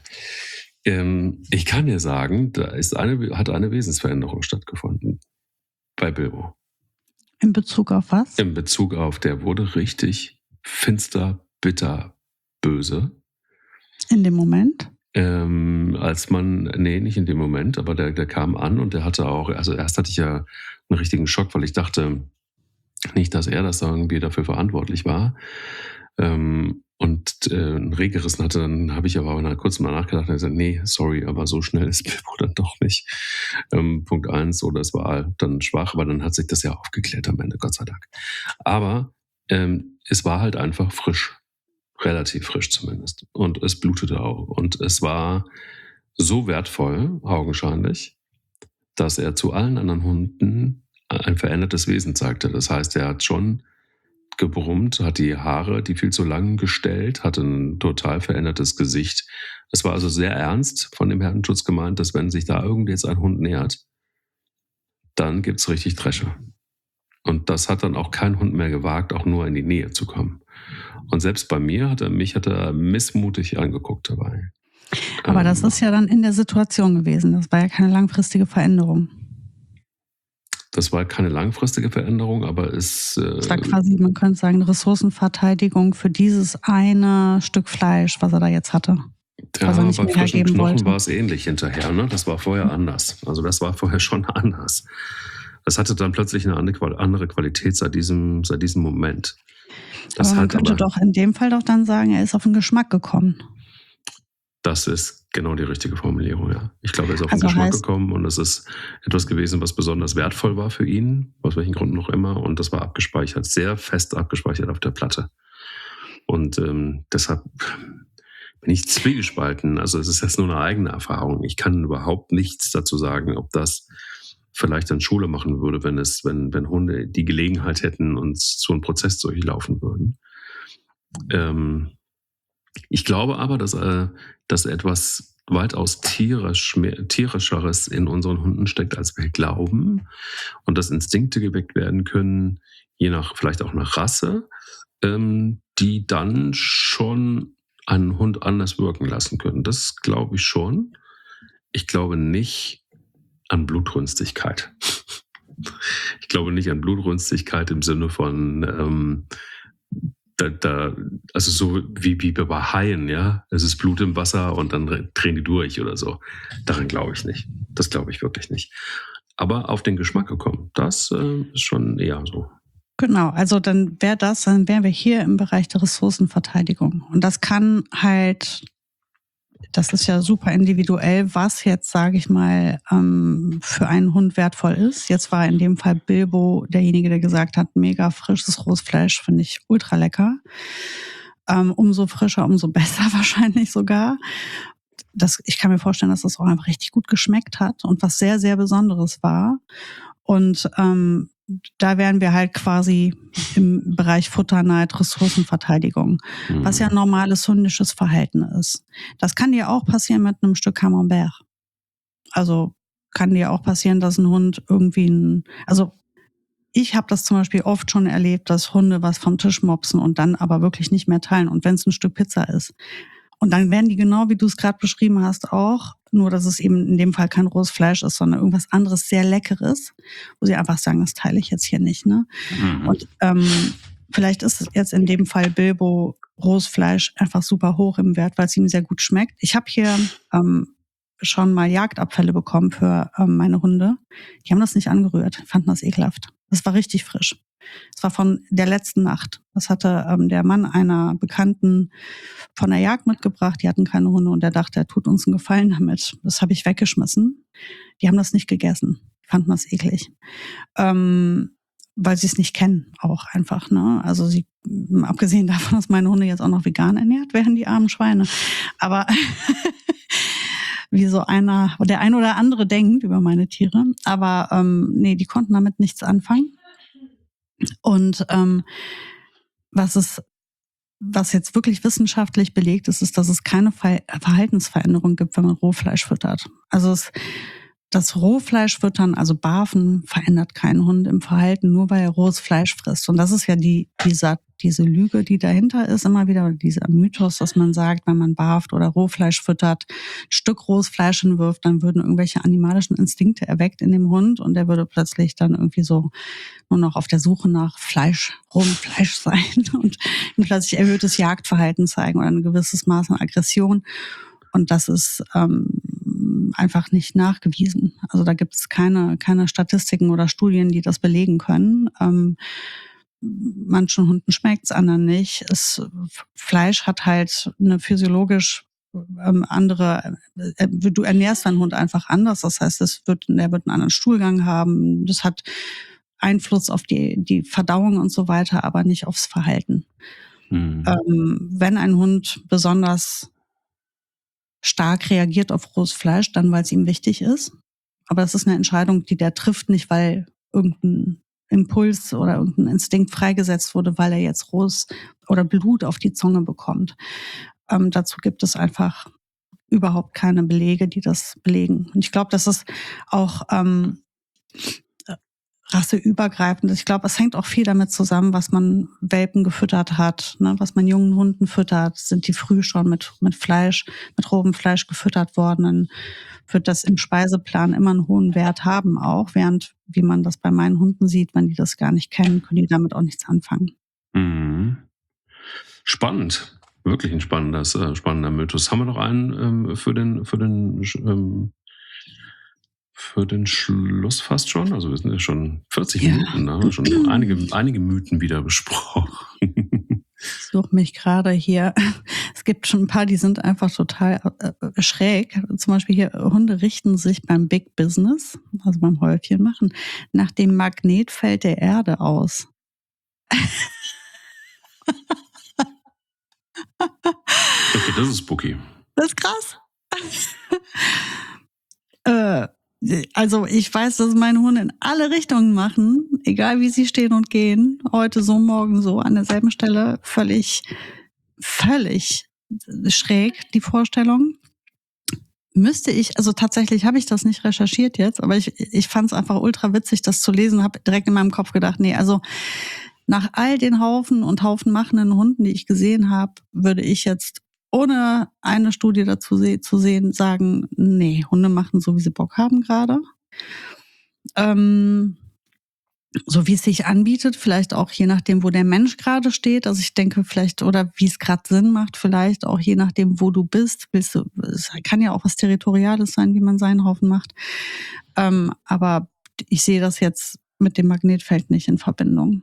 Ähm, ich kann dir sagen, da ist eine, hat eine Wesensveränderung stattgefunden bei Bilbo. In Bezug auf was? In Bezug auf, der wurde richtig finster, bitter, böse. In dem Moment? Ähm, als man, nee, nicht in dem Moment, aber der, der kam an und der hatte auch, also erst hatte ich ja einen richtigen Schock, weil ich dachte nicht, dass er das irgendwie dafür verantwortlich war. Ähm, und äh, ein Reh gerissen hatte, dann habe ich aber nach kurz mal nachgedacht und gesagt, nee, sorry, aber so schnell ist Bilbo dann doch nicht. Ähm, Punkt eins, oder es war dann schwach, aber dann hat sich das ja aufgeklärt am Ende, Gott sei Dank. Aber ähm, es war halt einfach frisch. Relativ frisch zumindest. Und es blutete auch. Und es war so wertvoll, augenscheinlich, dass er zu allen anderen Hunden ein verändertes Wesen zeigte. Das heißt, er hat schon gebrummt, hat die Haare, die viel zu lang gestellt, hatte ein total verändertes Gesicht. Es war also sehr ernst von dem Herdenschutz gemeint, dass wenn sich da irgendwie jetzt ein Hund nähert, dann gibt's richtig Dresche. Und das hat dann auch kein Hund mehr gewagt, auch nur in die Nähe zu kommen. Und selbst bei mir hat er mich hat er missmutig angeguckt dabei. Aber ähm, das ist ja dann in der Situation gewesen. Das war ja keine langfristige Veränderung. Das war keine langfristige Veränderung, aber es... Äh, das war quasi, man könnte sagen, Ressourcenverteidigung für dieses eine Stück Fleisch, was er da jetzt hatte. Ja, bei frischen Knochen wollte. War es ähnlich hinterher. Ne? Das war vorher anders. Also das war vorher schon anders. Das hatte dann plötzlich eine andere Qualität seit diesem, seit diesem Moment. Das aber man hat könnte aber, doch in dem Fall doch dann sagen, er ist auf den Geschmack gekommen. Das ist genau die richtige Formulierung, ja. Ich glaube, er ist auf Also den Geschmack heißt, gekommen und es ist etwas gewesen, was besonders wertvoll war für ihn, aus welchen Gründen noch immer. Und das war abgespeichert, sehr fest abgespeichert auf der Platte. Und ähm, deshalb bin ich zwiegespalten. Also es ist jetzt nur eine eigene Erfahrung. Ich kann überhaupt nichts dazu sagen, ob das vielleicht dann Schule machen würde, wenn es, wenn, wenn Hunde die Gelegenheit hätten und so einen Prozess durchlaufen würden. Ähm, ich glaube aber, dass, äh, dass etwas weitaus tierisch, mehr, tierischeres in unseren Hunden steckt, als wir glauben. Und dass Instinkte geweckt werden können, je nach, vielleicht auch nach Rasse, ähm, die dann schon einen Hund anders wirken lassen können. Das glaube ich schon. Ich glaube nicht an Blutrünstigkeit. Ich glaube nicht an Blutrünstigkeit im Sinne von, ähm, da, da, also so wie, wie bei Haien, ja. Es ist Blut im Wasser und dann drehen die durch oder so. Daran glaube ich nicht. Das glaube ich wirklich nicht. Aber auf den Geschmack gekommen, das äh, ist schon eher so. Genau, also dann wäre das, dann wären wir hier im Bereich der Ressourcenverteidigung. Und das kann halt, das ist ja super individuell, was jetzt, sage ich mal, ähm, für einen Hund wertvoll ist. Jetzt war in dem Fall Bilbo derjenige, der gesagt hat, mega frisches rohes Fleisch, finde ich ultra lecker. Ähm, umso frischer, umso besser wahrscheinlich sogar. das, ich kann mir vorstellen, dass das auch einfach richtig gut geschmeckt hat und was sehr, sehr Besonderes war. Und ähm, da wären wir halt quasi im Bereich Futterneid, Ressourcenverteidigung, mhm. was ja normales hündisches Verhalten ist. Das kann dir auch passieren mit einem Stück Camembert. Also kann dir auch passieren, dass ein Hund irgendwie ein, also ich habe das zum Beispiel oft schon erlebt, dass Hunde was vom Tisch mopsen und dann aber wirklich nicht mehr teilen. Und wenn es ein Stück Pizza ist. Und dann werden die genau, wie du es gerade beschrieben hast, auch, nur dass es eben in dem Fall kein rohes Fleisch ist, sondern irgendwas anderes sehr Leckeres, wo sie einfach sagen, das teile ich jetzt hier nicht. Ne? Mhm. Und ähm, vielleicht ist es jetzt in dem Fall Bilbo rohes Fleisch einfach super hoch im Wert, weil es ihm sehr gut schmeckt. Ich habe hier ähm, schon mal Jagdabfälle bekommen für ähm, meine Hunde. Die haben das nicht angerührt, fanden das ekelhaft. Das war richtig frisch. Das war von der letzten Nacht. Das hatte ähm, der Mann einer Bekannten von der Jagd mitgebracht. Die hatten keine Hunde und der dachte, er tut uns einen Gefallen damit. Das habe ich weggeschmissen. Die haben das nicht gegessen. Die fanden das eklig. Ähm, weil sie es nicht kennen, auch einfach. Ne? Also sie, abgesehen davon, dass meine Hunde jetzt auch noch vegan ernährt werden, die armen Schweine. Aber wie so einer, der ein oder andere denkt über meine Tiere. Aber ähm, nee, die konnten damit nichts anfangen. Und ähm, was es, was jetzt wirklich wissenschaftlich belegt ist, ist, dass es keine Ver- Verhaltensveränderung gibt, wenn man Rohfleisch füttert. Also es, das Rohfleisch füttern, also Barfen, verändert keinen Hund im Verhalten, nur weil er rohes Fleisch frisst. Und das ist ja die, dieser, diese Lüge, die dahinter ist, immer wieder, oder dieser Mythos, dass man sagt, wenn man barft oder Rohfleisch füttert, ein Stück rohes Fleisch hinwirft, dann würden irgendwelche animalischen Instinkte erweckt in dem Hund und der würde plötzlich dann irgendwie so nur noch auf der Suche nach Fleisch, rohem Fleisch sein und plötzlich erhöhtes Jagdverhalten zeigen oder ein gewisses Maß an Aggression. Und das ist ähm, einfach nicht nachgewiesen. Also da gibt es keine, keine Statistiken oder Studien, die das belegen können. Ähm, manchen Hunden schmeckt es, anderen nicht. Es, Fleisch hat halt eine physiologisch ähm, andere, äh, du ernährst deinen Hund einfach anders. Das heißt, es wird, der wird einen anderen Stuhlgang haben. Das hat Einfluss auf die, die Verdauung und so weiter, aber nicht aufs Verhalten. Mhm. Ähm, wenn ein Hund besonders stark reagiert auf rohes Fleisch, dann weil es ihm wichtig ist. Aber das ist eine Entscheidung, die der trifft, nicht weil irgendein Impuls oder irgendein Instinkt freigesetzt wurde, weil er jetzt rohes oder Blut auf die Zunge bekommt. Ähm, dazu gibt es einfach überhaupt keine Belege, die das belegen. Und ich glaube, das ist auch ähm, rasseübergreifend. Ich glaube, es hängt auch viel damit zusammen, was man Welpen gefüttert hat, ne? Was man jungen Hunden füttert. Sind die früh schon mit mit Fleisch, mit rohem Fleisch gefüttert worden, dann wird das im Speiseplan immer einen hohen Wert haben auch, während, wie man das bei meinen Hunden sieht, wenn die das gar nicht kennen, können die damit auch nichts anfangen. Mhm. Spannend. Wirklich ein spannendes, äh, spannender Mythos. Haben wir noch einen ähm, für den, für den ähm Für den Schluss fast schon. Also wir sind ja schon vierzig ja. Minuten, da haben wir schon einige, einige Mythen wieder besprochen. Ich suche mich gerade hier. Es gibt schon ein paar, die sind einfach total äh, schräg. Zum Beispiel hier, Hunde richten sich beim Big Business, also beim Häufchen machen, nach dem Magnetfeld der Erde aus. Okay, das ist spooky. Das ist krass. äh, Also ich weiß, dass meine Hunde in alle Richtungen machen, egal wie sie stehen und gehen. Heute so, morgen so, an derselben Stelle. Völlig, völlig schräg, die Vorstellung. Müsste ich, also tatsächlich habe ich das nicht recherchiert jetzt, aber ich, ich fand es einfach ultra witzig, das zu lesen, habe direkt in meinem Kopf gedacht, nee, also nach all den Haufen und Haufen machenden Hunden, die ich gesehen habe, würde ich jetzt ohne eine Studie dazu se- zu sehen, sagen, nee, Hunde machen so, wie sie Bock haben gerade. Ähm, so wie es sich anbietet, vielleicht auch je nachdem, wo der Mensch gerade steht. Also ich denke vielleicht, oder wie es gerade Sinn macht, vielleicht auch je nachdem, wo du bist. Willst du, es kann ja auch was Territoriales sein, wie man seinen Haufen macht. Ähm, aber ich sehe das jetzt mit dem Magnetfeld nicht in Verbindung.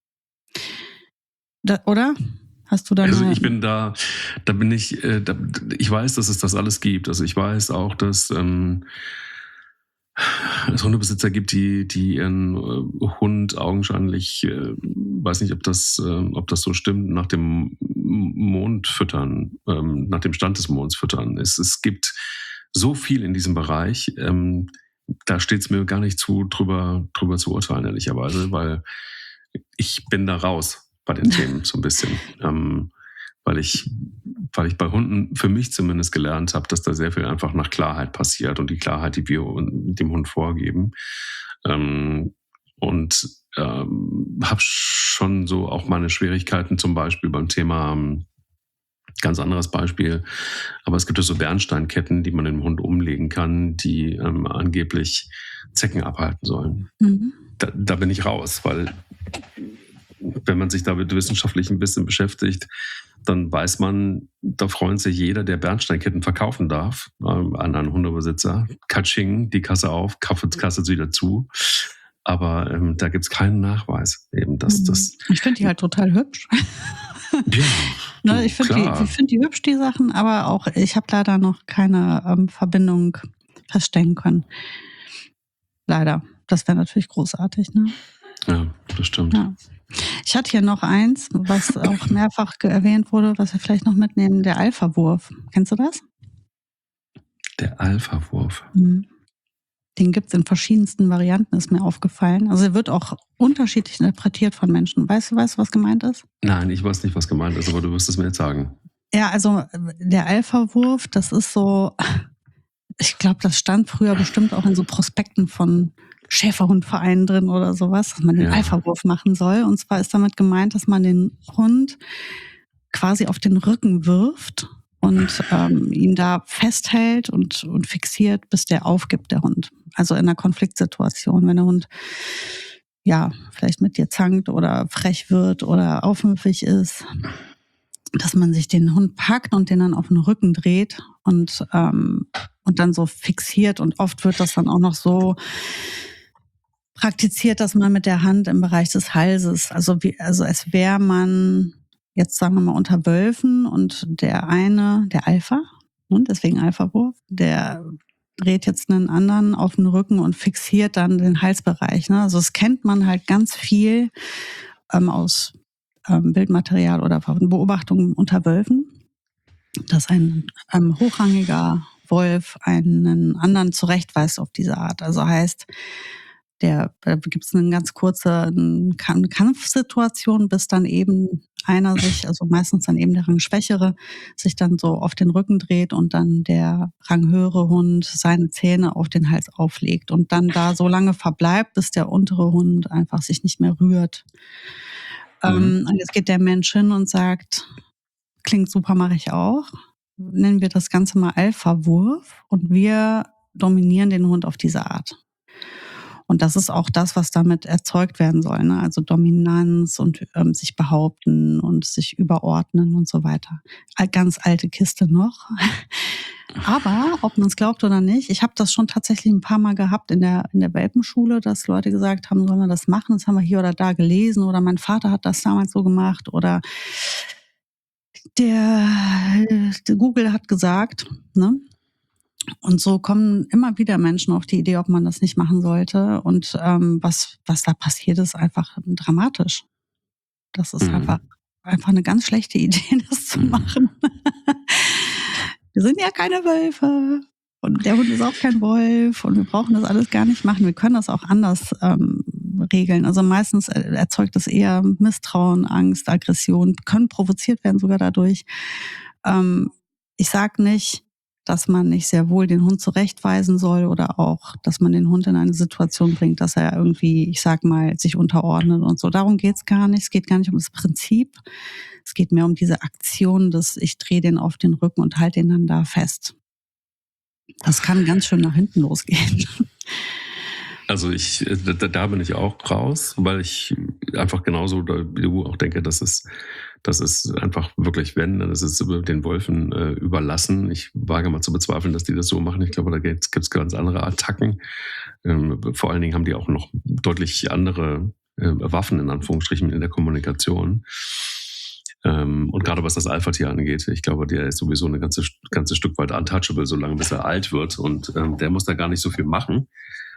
Da, oder? Hast du da also eine... ich bin da, da bin ich, äh, da, ich weiß, dass es das alles gibt. Also ich weiß auch, dass ähm, es Hundebesitzer gibt, die, die ihren äh, Hund augenscheinlich, äh, weiß nicht, ob das, äh, ob das so stimmt, nach dem Mond füttern, ähm, nach dem Stand des Monds füttern. Es, es gibt so viel in diesem Bereich, ähm, da steht es mir gar nicht zu, drüber, drüber zu urteilen, ehrlicherweise, weil ich bin da raus bei den Themen so ein bisschen. Ähm, weil ich, weil ich bei Hunden für mich zumindest gelernt habe, dass da sehr viel einfach nach Klarheit passiert und die Klarheit, die wir dem Hund vorgeben. Ähm, und ähm, habe schon so auch meine Schwierigkeiten zum Beispiel beim Thema, ähm, ganz anderes Beispiel, aber es gibt ja so Bernsteinketten, die man dem Hund umlegen kann, die ähm, angeblich Zecken abhalten sollen. Mhm. Da, da bin ich raus, weil wenn man sich damit wissenschaftlich ein bisschen beschäftigt, dann weiß man, da freut sich jeder, der Bernsteinketten verkaufen darf, ähm, an einen Hundebesitzer. Katsching, die Kasse auf, Kasse, Kasse wieder zu. Aber ähm, da gibt es keinen Nachweis. Eben, dass das ich finde die halt total hübsch. Ja, ne, ich finde die, find die hübsch, die Sachen, aber auch ich habe leider noch keine ähm, Verbindung feststellen können. Leider. Das wäre natürlich großartig, ne? Ja, das stimmt. Ja. Ich hatte hier noch eins, was auch mehrfach erwähnt wurde, was wir vielleicht noch mitnehmen, der Alpha-Wurf. Kennst du das? Der Alpha-Wurf? Mhm. Den gibt es in verschiedensten Varianten, ist mir aufgefallen. Also er wird auch unterschiedlich interpretiert von Menschen. Weißt du, weißt du, was gemeint ist? Nein, ich weiß nicht, was gemeint ist, aber du wirst es mir jetzt sagen. Ja, also der Alpha-Wurf, das ist so, ich glaube, das stand früher bestimmt auch in so Prospekten von Schäferhundvereinen drin oder sowas, dass man den ja. Alpha-Wurf machen soll. Und zwar ist damit gemeint, dass man den Hund quasi auf den Rücken wirft und ähm, ihn da festhält und, und fixiert, bis der aufgibt, der Hund. Also in einer Konfliktsituation, wenn der Hund ja vielleicht mit dir zankt oder frech wird oder aufmüpfig ist, dass man sich den Hund packt und den dann auf den Rücken dreht und, ähm, und dann so fixiert. Und oft wird das dann auch noch so praktiziert, dass man mit der Hand im Bereich des Halses, also wie, also als wäre man jetzt sagen wir mal unter Wölfen und der eine, der Alpha, und deswegen Alpha-Wurf, der dreht jetzt einen anderen auf den Rücken und fixiert dann den Halsbereich. Ne? Also das kennt man halt ganz viel ähm, aus ähm, Bildmaterial oder Beobachtungen unter Wölfen, dass ein ähm, hochrangiger Wolf einen anderen zurechtweist auf diese Art. Also heißt, der, da gibt es eine ganz kurze eine Kampfsituation, bis dann eben einer sich, also meistens dann eben der Rangschwächere, sich dann so auf den Rücken dreht und dann der ranghöhere Hund seine Zähne auf den Hals auflegt und dann da so lange verbleibt, bis der untere Hund einfach sich nicht mehr rührt. Mhm. Ähm, und jetzt geht der Mensch hin und sagt, klingt super, mache ich auch. Nennen wir das Ganze mal Alpha-Wurf und wir dominieren den Hund auf diese Art. Und das ist auch das, was damit erzeugt werden soll, ne? Also Dominanz und ähm, sich behaupten und sich überordnen und so weiter. Ganz alte Kiste noch. Aber, ob man es glaubt oder nicht, ich habe das schon tatsächlich ein paar Mal gehabt in der, in der Welpenschule, dass Leute gesagt haben, sollen wir das machen? Das haben wir hier oder da gelesen oder mein Vater hat das damals so gemacht oder der, der Google hat gesagt, ne? Und so kommen immer wieder Menschen auf die Idee, ob man das nicht machen sollte. Und ähm, was, was da passiert, ist einfach dramatisch. Das ist mhm. einfach, einfach eine ganz schlechte Idee, das zu machen. Wir sind ja keine Wölfe. Und der Hund ist auch kein Wolf. Und wir brauchen das alles gar nicht machen. Wir können das auch anders ähm, regeln. Also meistens erzeugt das eher Misstrauen, Angst, Aggression, können provoziert werden sogar dadurch. Ähm, ich sag nicht, dass man nicht sehr wohl den Hund zurechtweisen soll oder auch, dass man den Hund in eine Situation bringt, dass er irgendwie, ich sag mal, sich unterordnet und so. Darum geht's gar nicht. Es geht gar nicht um das Prinzip. Es geht mehr um diese Aktion, dass ich drehe den auf den Rücken und halte den dann da fest. Das kann ganz schön nach hinten losgehen. Also ich, da, da bin ich auch raus, weil ich einfach genauso wie du auch denke, dass es, dass es einfach wirklich, wenn, dann ist es den Wölfen äh, überlassen. Ich wage mal zu bezweifeln, dass die das so machen. Ich glaube, da gibt es ganz andere Attacken. Ähm, vor allen Dingen haben die auch noch deutlich andere äh, Waffen, in Anführungsstrichen, in der Kommunikation. Ähm, und gerade was das Alpha-Tier angeht, ich glaube, der ist sowieso ein ganze, ganze Stück weit untouchable, solange bis er alt wird. Und ähm, der muss da gar nicht so viel machen.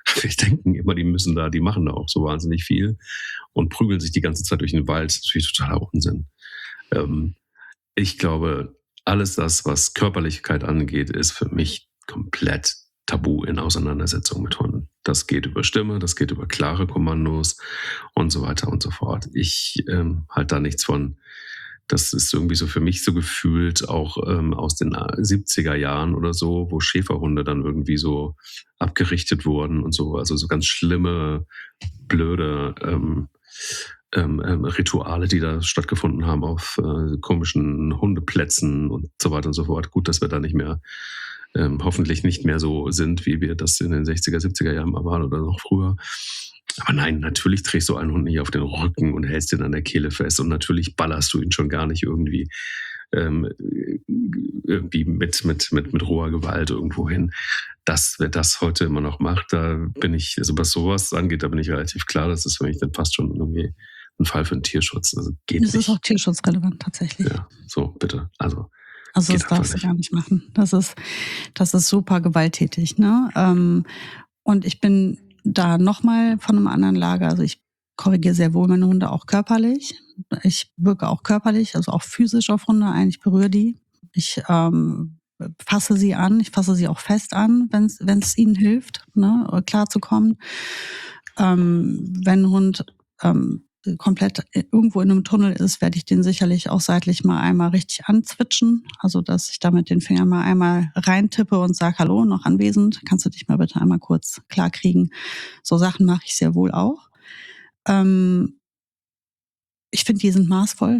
Wir denken immer, die müssen da, die machen da auch so wahnsinnig viel und prügeln sich die ganze Zeit durch den Wald. Das ist natürlich totaler Unsinn. Ähm, ich glaube, alles das, was Körperlichkeit angeht, ist für mich komplett tabu in Auseinandersetzung mit Hunden. Das geht über Stimme, das geht über klare Kommandos und so weiter und so fort. Ich ähm, halte da nichts von. Das ist irgendwie so für mich so gefühlt auch ähm, aus den siebziger Jahren oder so, wo Schäferhunde dann irgendwie so abgerichtet wurden und so. Also so ganz schlimme, blöde ähm, ähm, ähm, Rituale, die da stattgefunden haben auf äh, komischen Hundeplätzen und so weiter und so fort. Gut, dass wir da nicht mehr Ähm, hoffentlich nicht mehr so sind, wie wir das in den sechziger, siebziger Jahren mal waren oder noch früher. Aber nein, natürlich trägst du einen Hund nicht auf den Rücken und hältst ihn an der Kehle fest und natürlich ballerst du ihn schon gar nicht irgendwie, ähm, irgendwie mit, mit, mit, mit roher Gewalt irgendwo hin. Dass wer das heute immer noch macht, da bin ich, also was sowas angeht, da bin ich relativ klar, das ist für mich dann fast schon irgendwie ein Fall für den Tierschutz. Also geht Das nicht. ist auch tierschutzrelevant tatsächlich. Ja, so, bitte. Also Also das darfst du gar nicht machen. Das ist, das ist super gewalttätig, ne? Ähm, und ich bin da nochmal von einem anderen Lager. Also ich korrigiere sehr wohl meine Hunde auch körperlich. Ich wirke auch körperlich, also auch physisch auf Hunde ein. Ich berühre die. Ich ähm, fasse sie an. Ich fasse sie auch fest an, wenn es wenn es ihnen hilft, ne, klarzukommen. Ähm, wenn ein Hund ähm, komplett irgendwo in einem Tunnel ist, werde ich den sicherlich auch seitlich mal einmal richtig anzwitschen. Also, dass ich da mit den Fingern mal einmal reintippe und sage, hallo, noch anwesend, kannst du dich mal bitte einmal kurz klar kriegen. So Sachen mache ich sehr wohl auch. Ähm, ich finde, die sind maßvoll.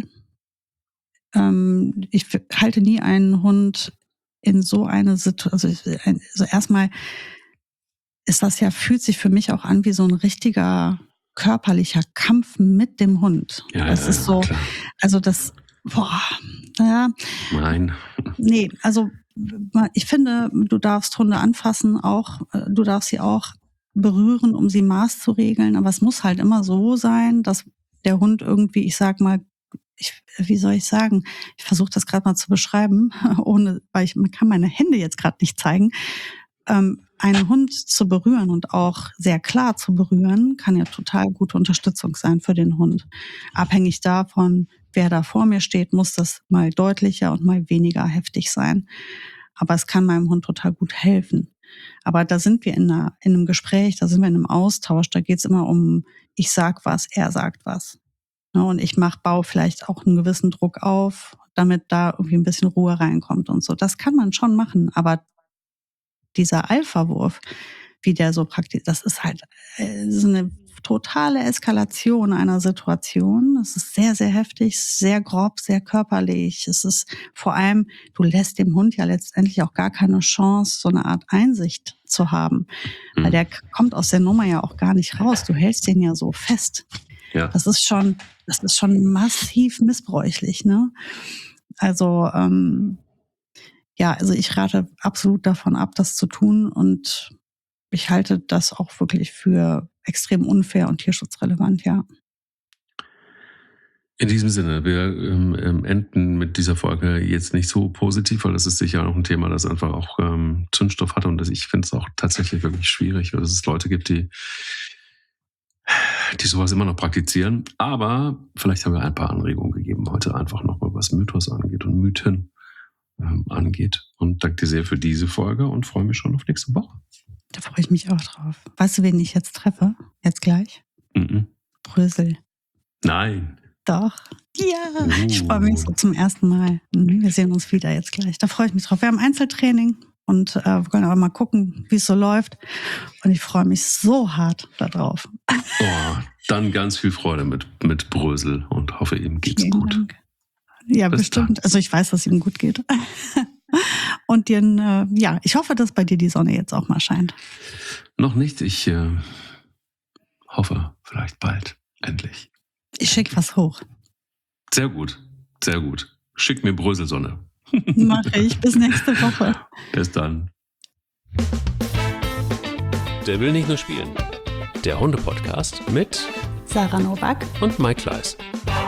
Ähm, ich halte nie einen Hund in so eine Situation, also, also erstmal ist das ja, fühlt sich für mich auch an wie so ein richtiger körperlicher Kampf mit dem Hund. Ja, das ja, ist so, klar. also das, boah, naja. Nein. Nee, also ich finde, du darfst Hunde anfassen, auch, du darfst sie auch berühren, um sie Maß zu regeln, aber es muss halt immer so sein, dass der Hund irgendwie, ich sag mal, ich, wie soll ich sagen, ich versuche das gerade mal zu beschreiben, ohne, weil ich man kann meine Hände jetzt gerade nicht zeigen. Ähm, einen Hund zu berühren und auch sehr klar zu berühren, kann ja total gute Unterstützung sein für den Hund. Abhängig davon, wer da vor mir steht, muss das mal deutlicher und mal weniger heftig sein. Aber es kann meinem Hund total gut helfen. Aber da sind wir in, einer, in einem Gespräch, da sind wir in einem Austausch, da geht es immer um, ich sag was, er sagt was. Und ich mach, baue vielleicht auch einen gewissen Druck auf, damit da irgendwie ein bisschen Ruhe reinkommt und so. Das kann man schon machen, aber dieser Alpha-Wurf, wie der so praktisch, das ist halt äh, so eine totale Eskalation einer Situation. Es ist sehr, sehr heftig, sehr grob, sehr körperlich. Es ist vor allem, du lässt dem Hund ja letztendlich auch gar keine Chance, so eine Art Einsicht zu haben. Mhm. Weil der kommt aus der Nummer ja auch gar nicht raus. Du hältst den ja so fest. Ja. Das ist schon, das ist schon massiv missbräuchlich, ne? Also, ähm, ja, also ich rate absolut davon ab, das zu tun, und ich halte das auch wirklich für extrem unfair und tierschutzrelevant, ja. In diesem Sinne, wir ähm, enden mit dieser Folge jetzt nicht so positiv, weil das ist sicher auch ein Thema, das einfach auch ähm, Zündstoff hat, und das, ich finde es auch tatsächlich wirklich schwierig, weil es Leute gibt, die, die sowas immer noch praktizieren. Aber vielleicht haben wir ein paar Anregungen gegeben heute, einfach nochmal, was Mythos angeht und Mythen angeht. Und danke dir sehr für diese Folge und freue mich schon auf nächste Woche. Da freue ich mich auch drauf. Weißt du, wen ich jetzt treffe? Jetzt gleich? Mm-mm. Brösel. Nein. Doch. Ja, uh. Ich freue mich so zum ersten Mal. Wir sehen uns wieder jetzt gleich. Da freue ich mich drauf. Wir haben Einzeltraining und äh, wir können aber mal gucken, wie es so läuft. Und ich freue mich so hart darauf. Oh, dann ganz viel Freude mit, mit Brösel und hoffe, ihm geht's Vielen gut. Dank. Ja, Bis bestimmt. Dann. Also ich weiß, dass es ihm gut geht. Und den, äh, ja, ich hoffe, dass bei dir die Sonne jetzt auch mal scheint. Noch nicht. Ich äh, hoffe, vielleicht bald. Endlich. Ich schicke was hoch. Sehr gut. Sehr gut. Schick mir Bröselsonne. Mache ich. Bis nächste Woche. Bis dann. Der will nicht nur spielen. Der Hunde-Podcast mit Sarah Nowak und Mike Kleiss.